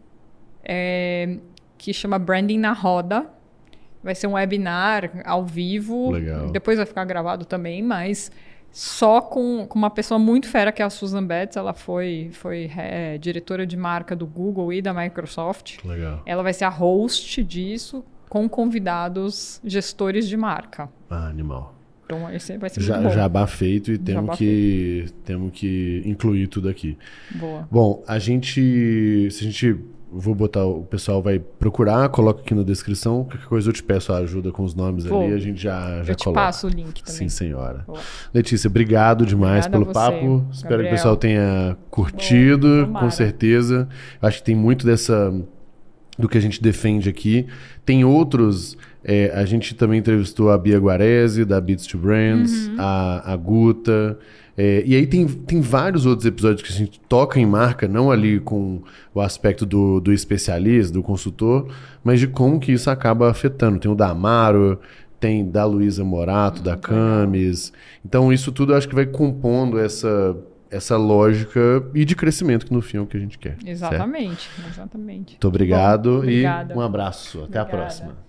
S2: que chama Branding na Roda. Vai ser um webinar ao vivo.
S1: Legal.
S2: Depois vai ficar gravado também, mas só com uma pessoa muito fera, que é a Susan Betts. Ela foi diretora de marca do Google e da Microsoft.
S1: Legal.
S2: Ela vai ser a host disso, com convidados gestores de marca.
S1: Animal.
S2: Então, esse vai ser muito bom.
S1: Jabá feito e temos que incluir tudo aqui.
S2: Boa.
S1: Bom, vou botar, o pessoal vai procurar, coloca aqui na descrição. Qualquer coisa eu te peço a ajuda com os nomes ali, a gente já coloca.
S2: Eu te passo o link também.
S1: Sim, senhora.
S2: Boa.
S1: Letícia, obrigado demais pelo papo.
S2: Gabriel.
S1: Espero que o pessoal tenha curtido,
S2: Bom,
S1: com certeza. Acho que tem muito do que a gente defende aqui. Tem outros... a gente também entrevistou a Bia Guarese, da Beats to Brands, a Guta. E aí tem vários outros episódios que a gente toca em marca, não ali com o aspecto do especialista, do consultor, mas de como que isso acaba afetando. Tem o da Amaro, tem da Luísa Morato, da Camis. Então isso tudo eu acho que vai compondo essa lógica e de crescimento, que no fim é o que a gente quer.
S2: Exatamente, exatamente.
S1: Muito obrigado.
S2: Bom, obrigada.
S1: E um abraço. Até a próxima.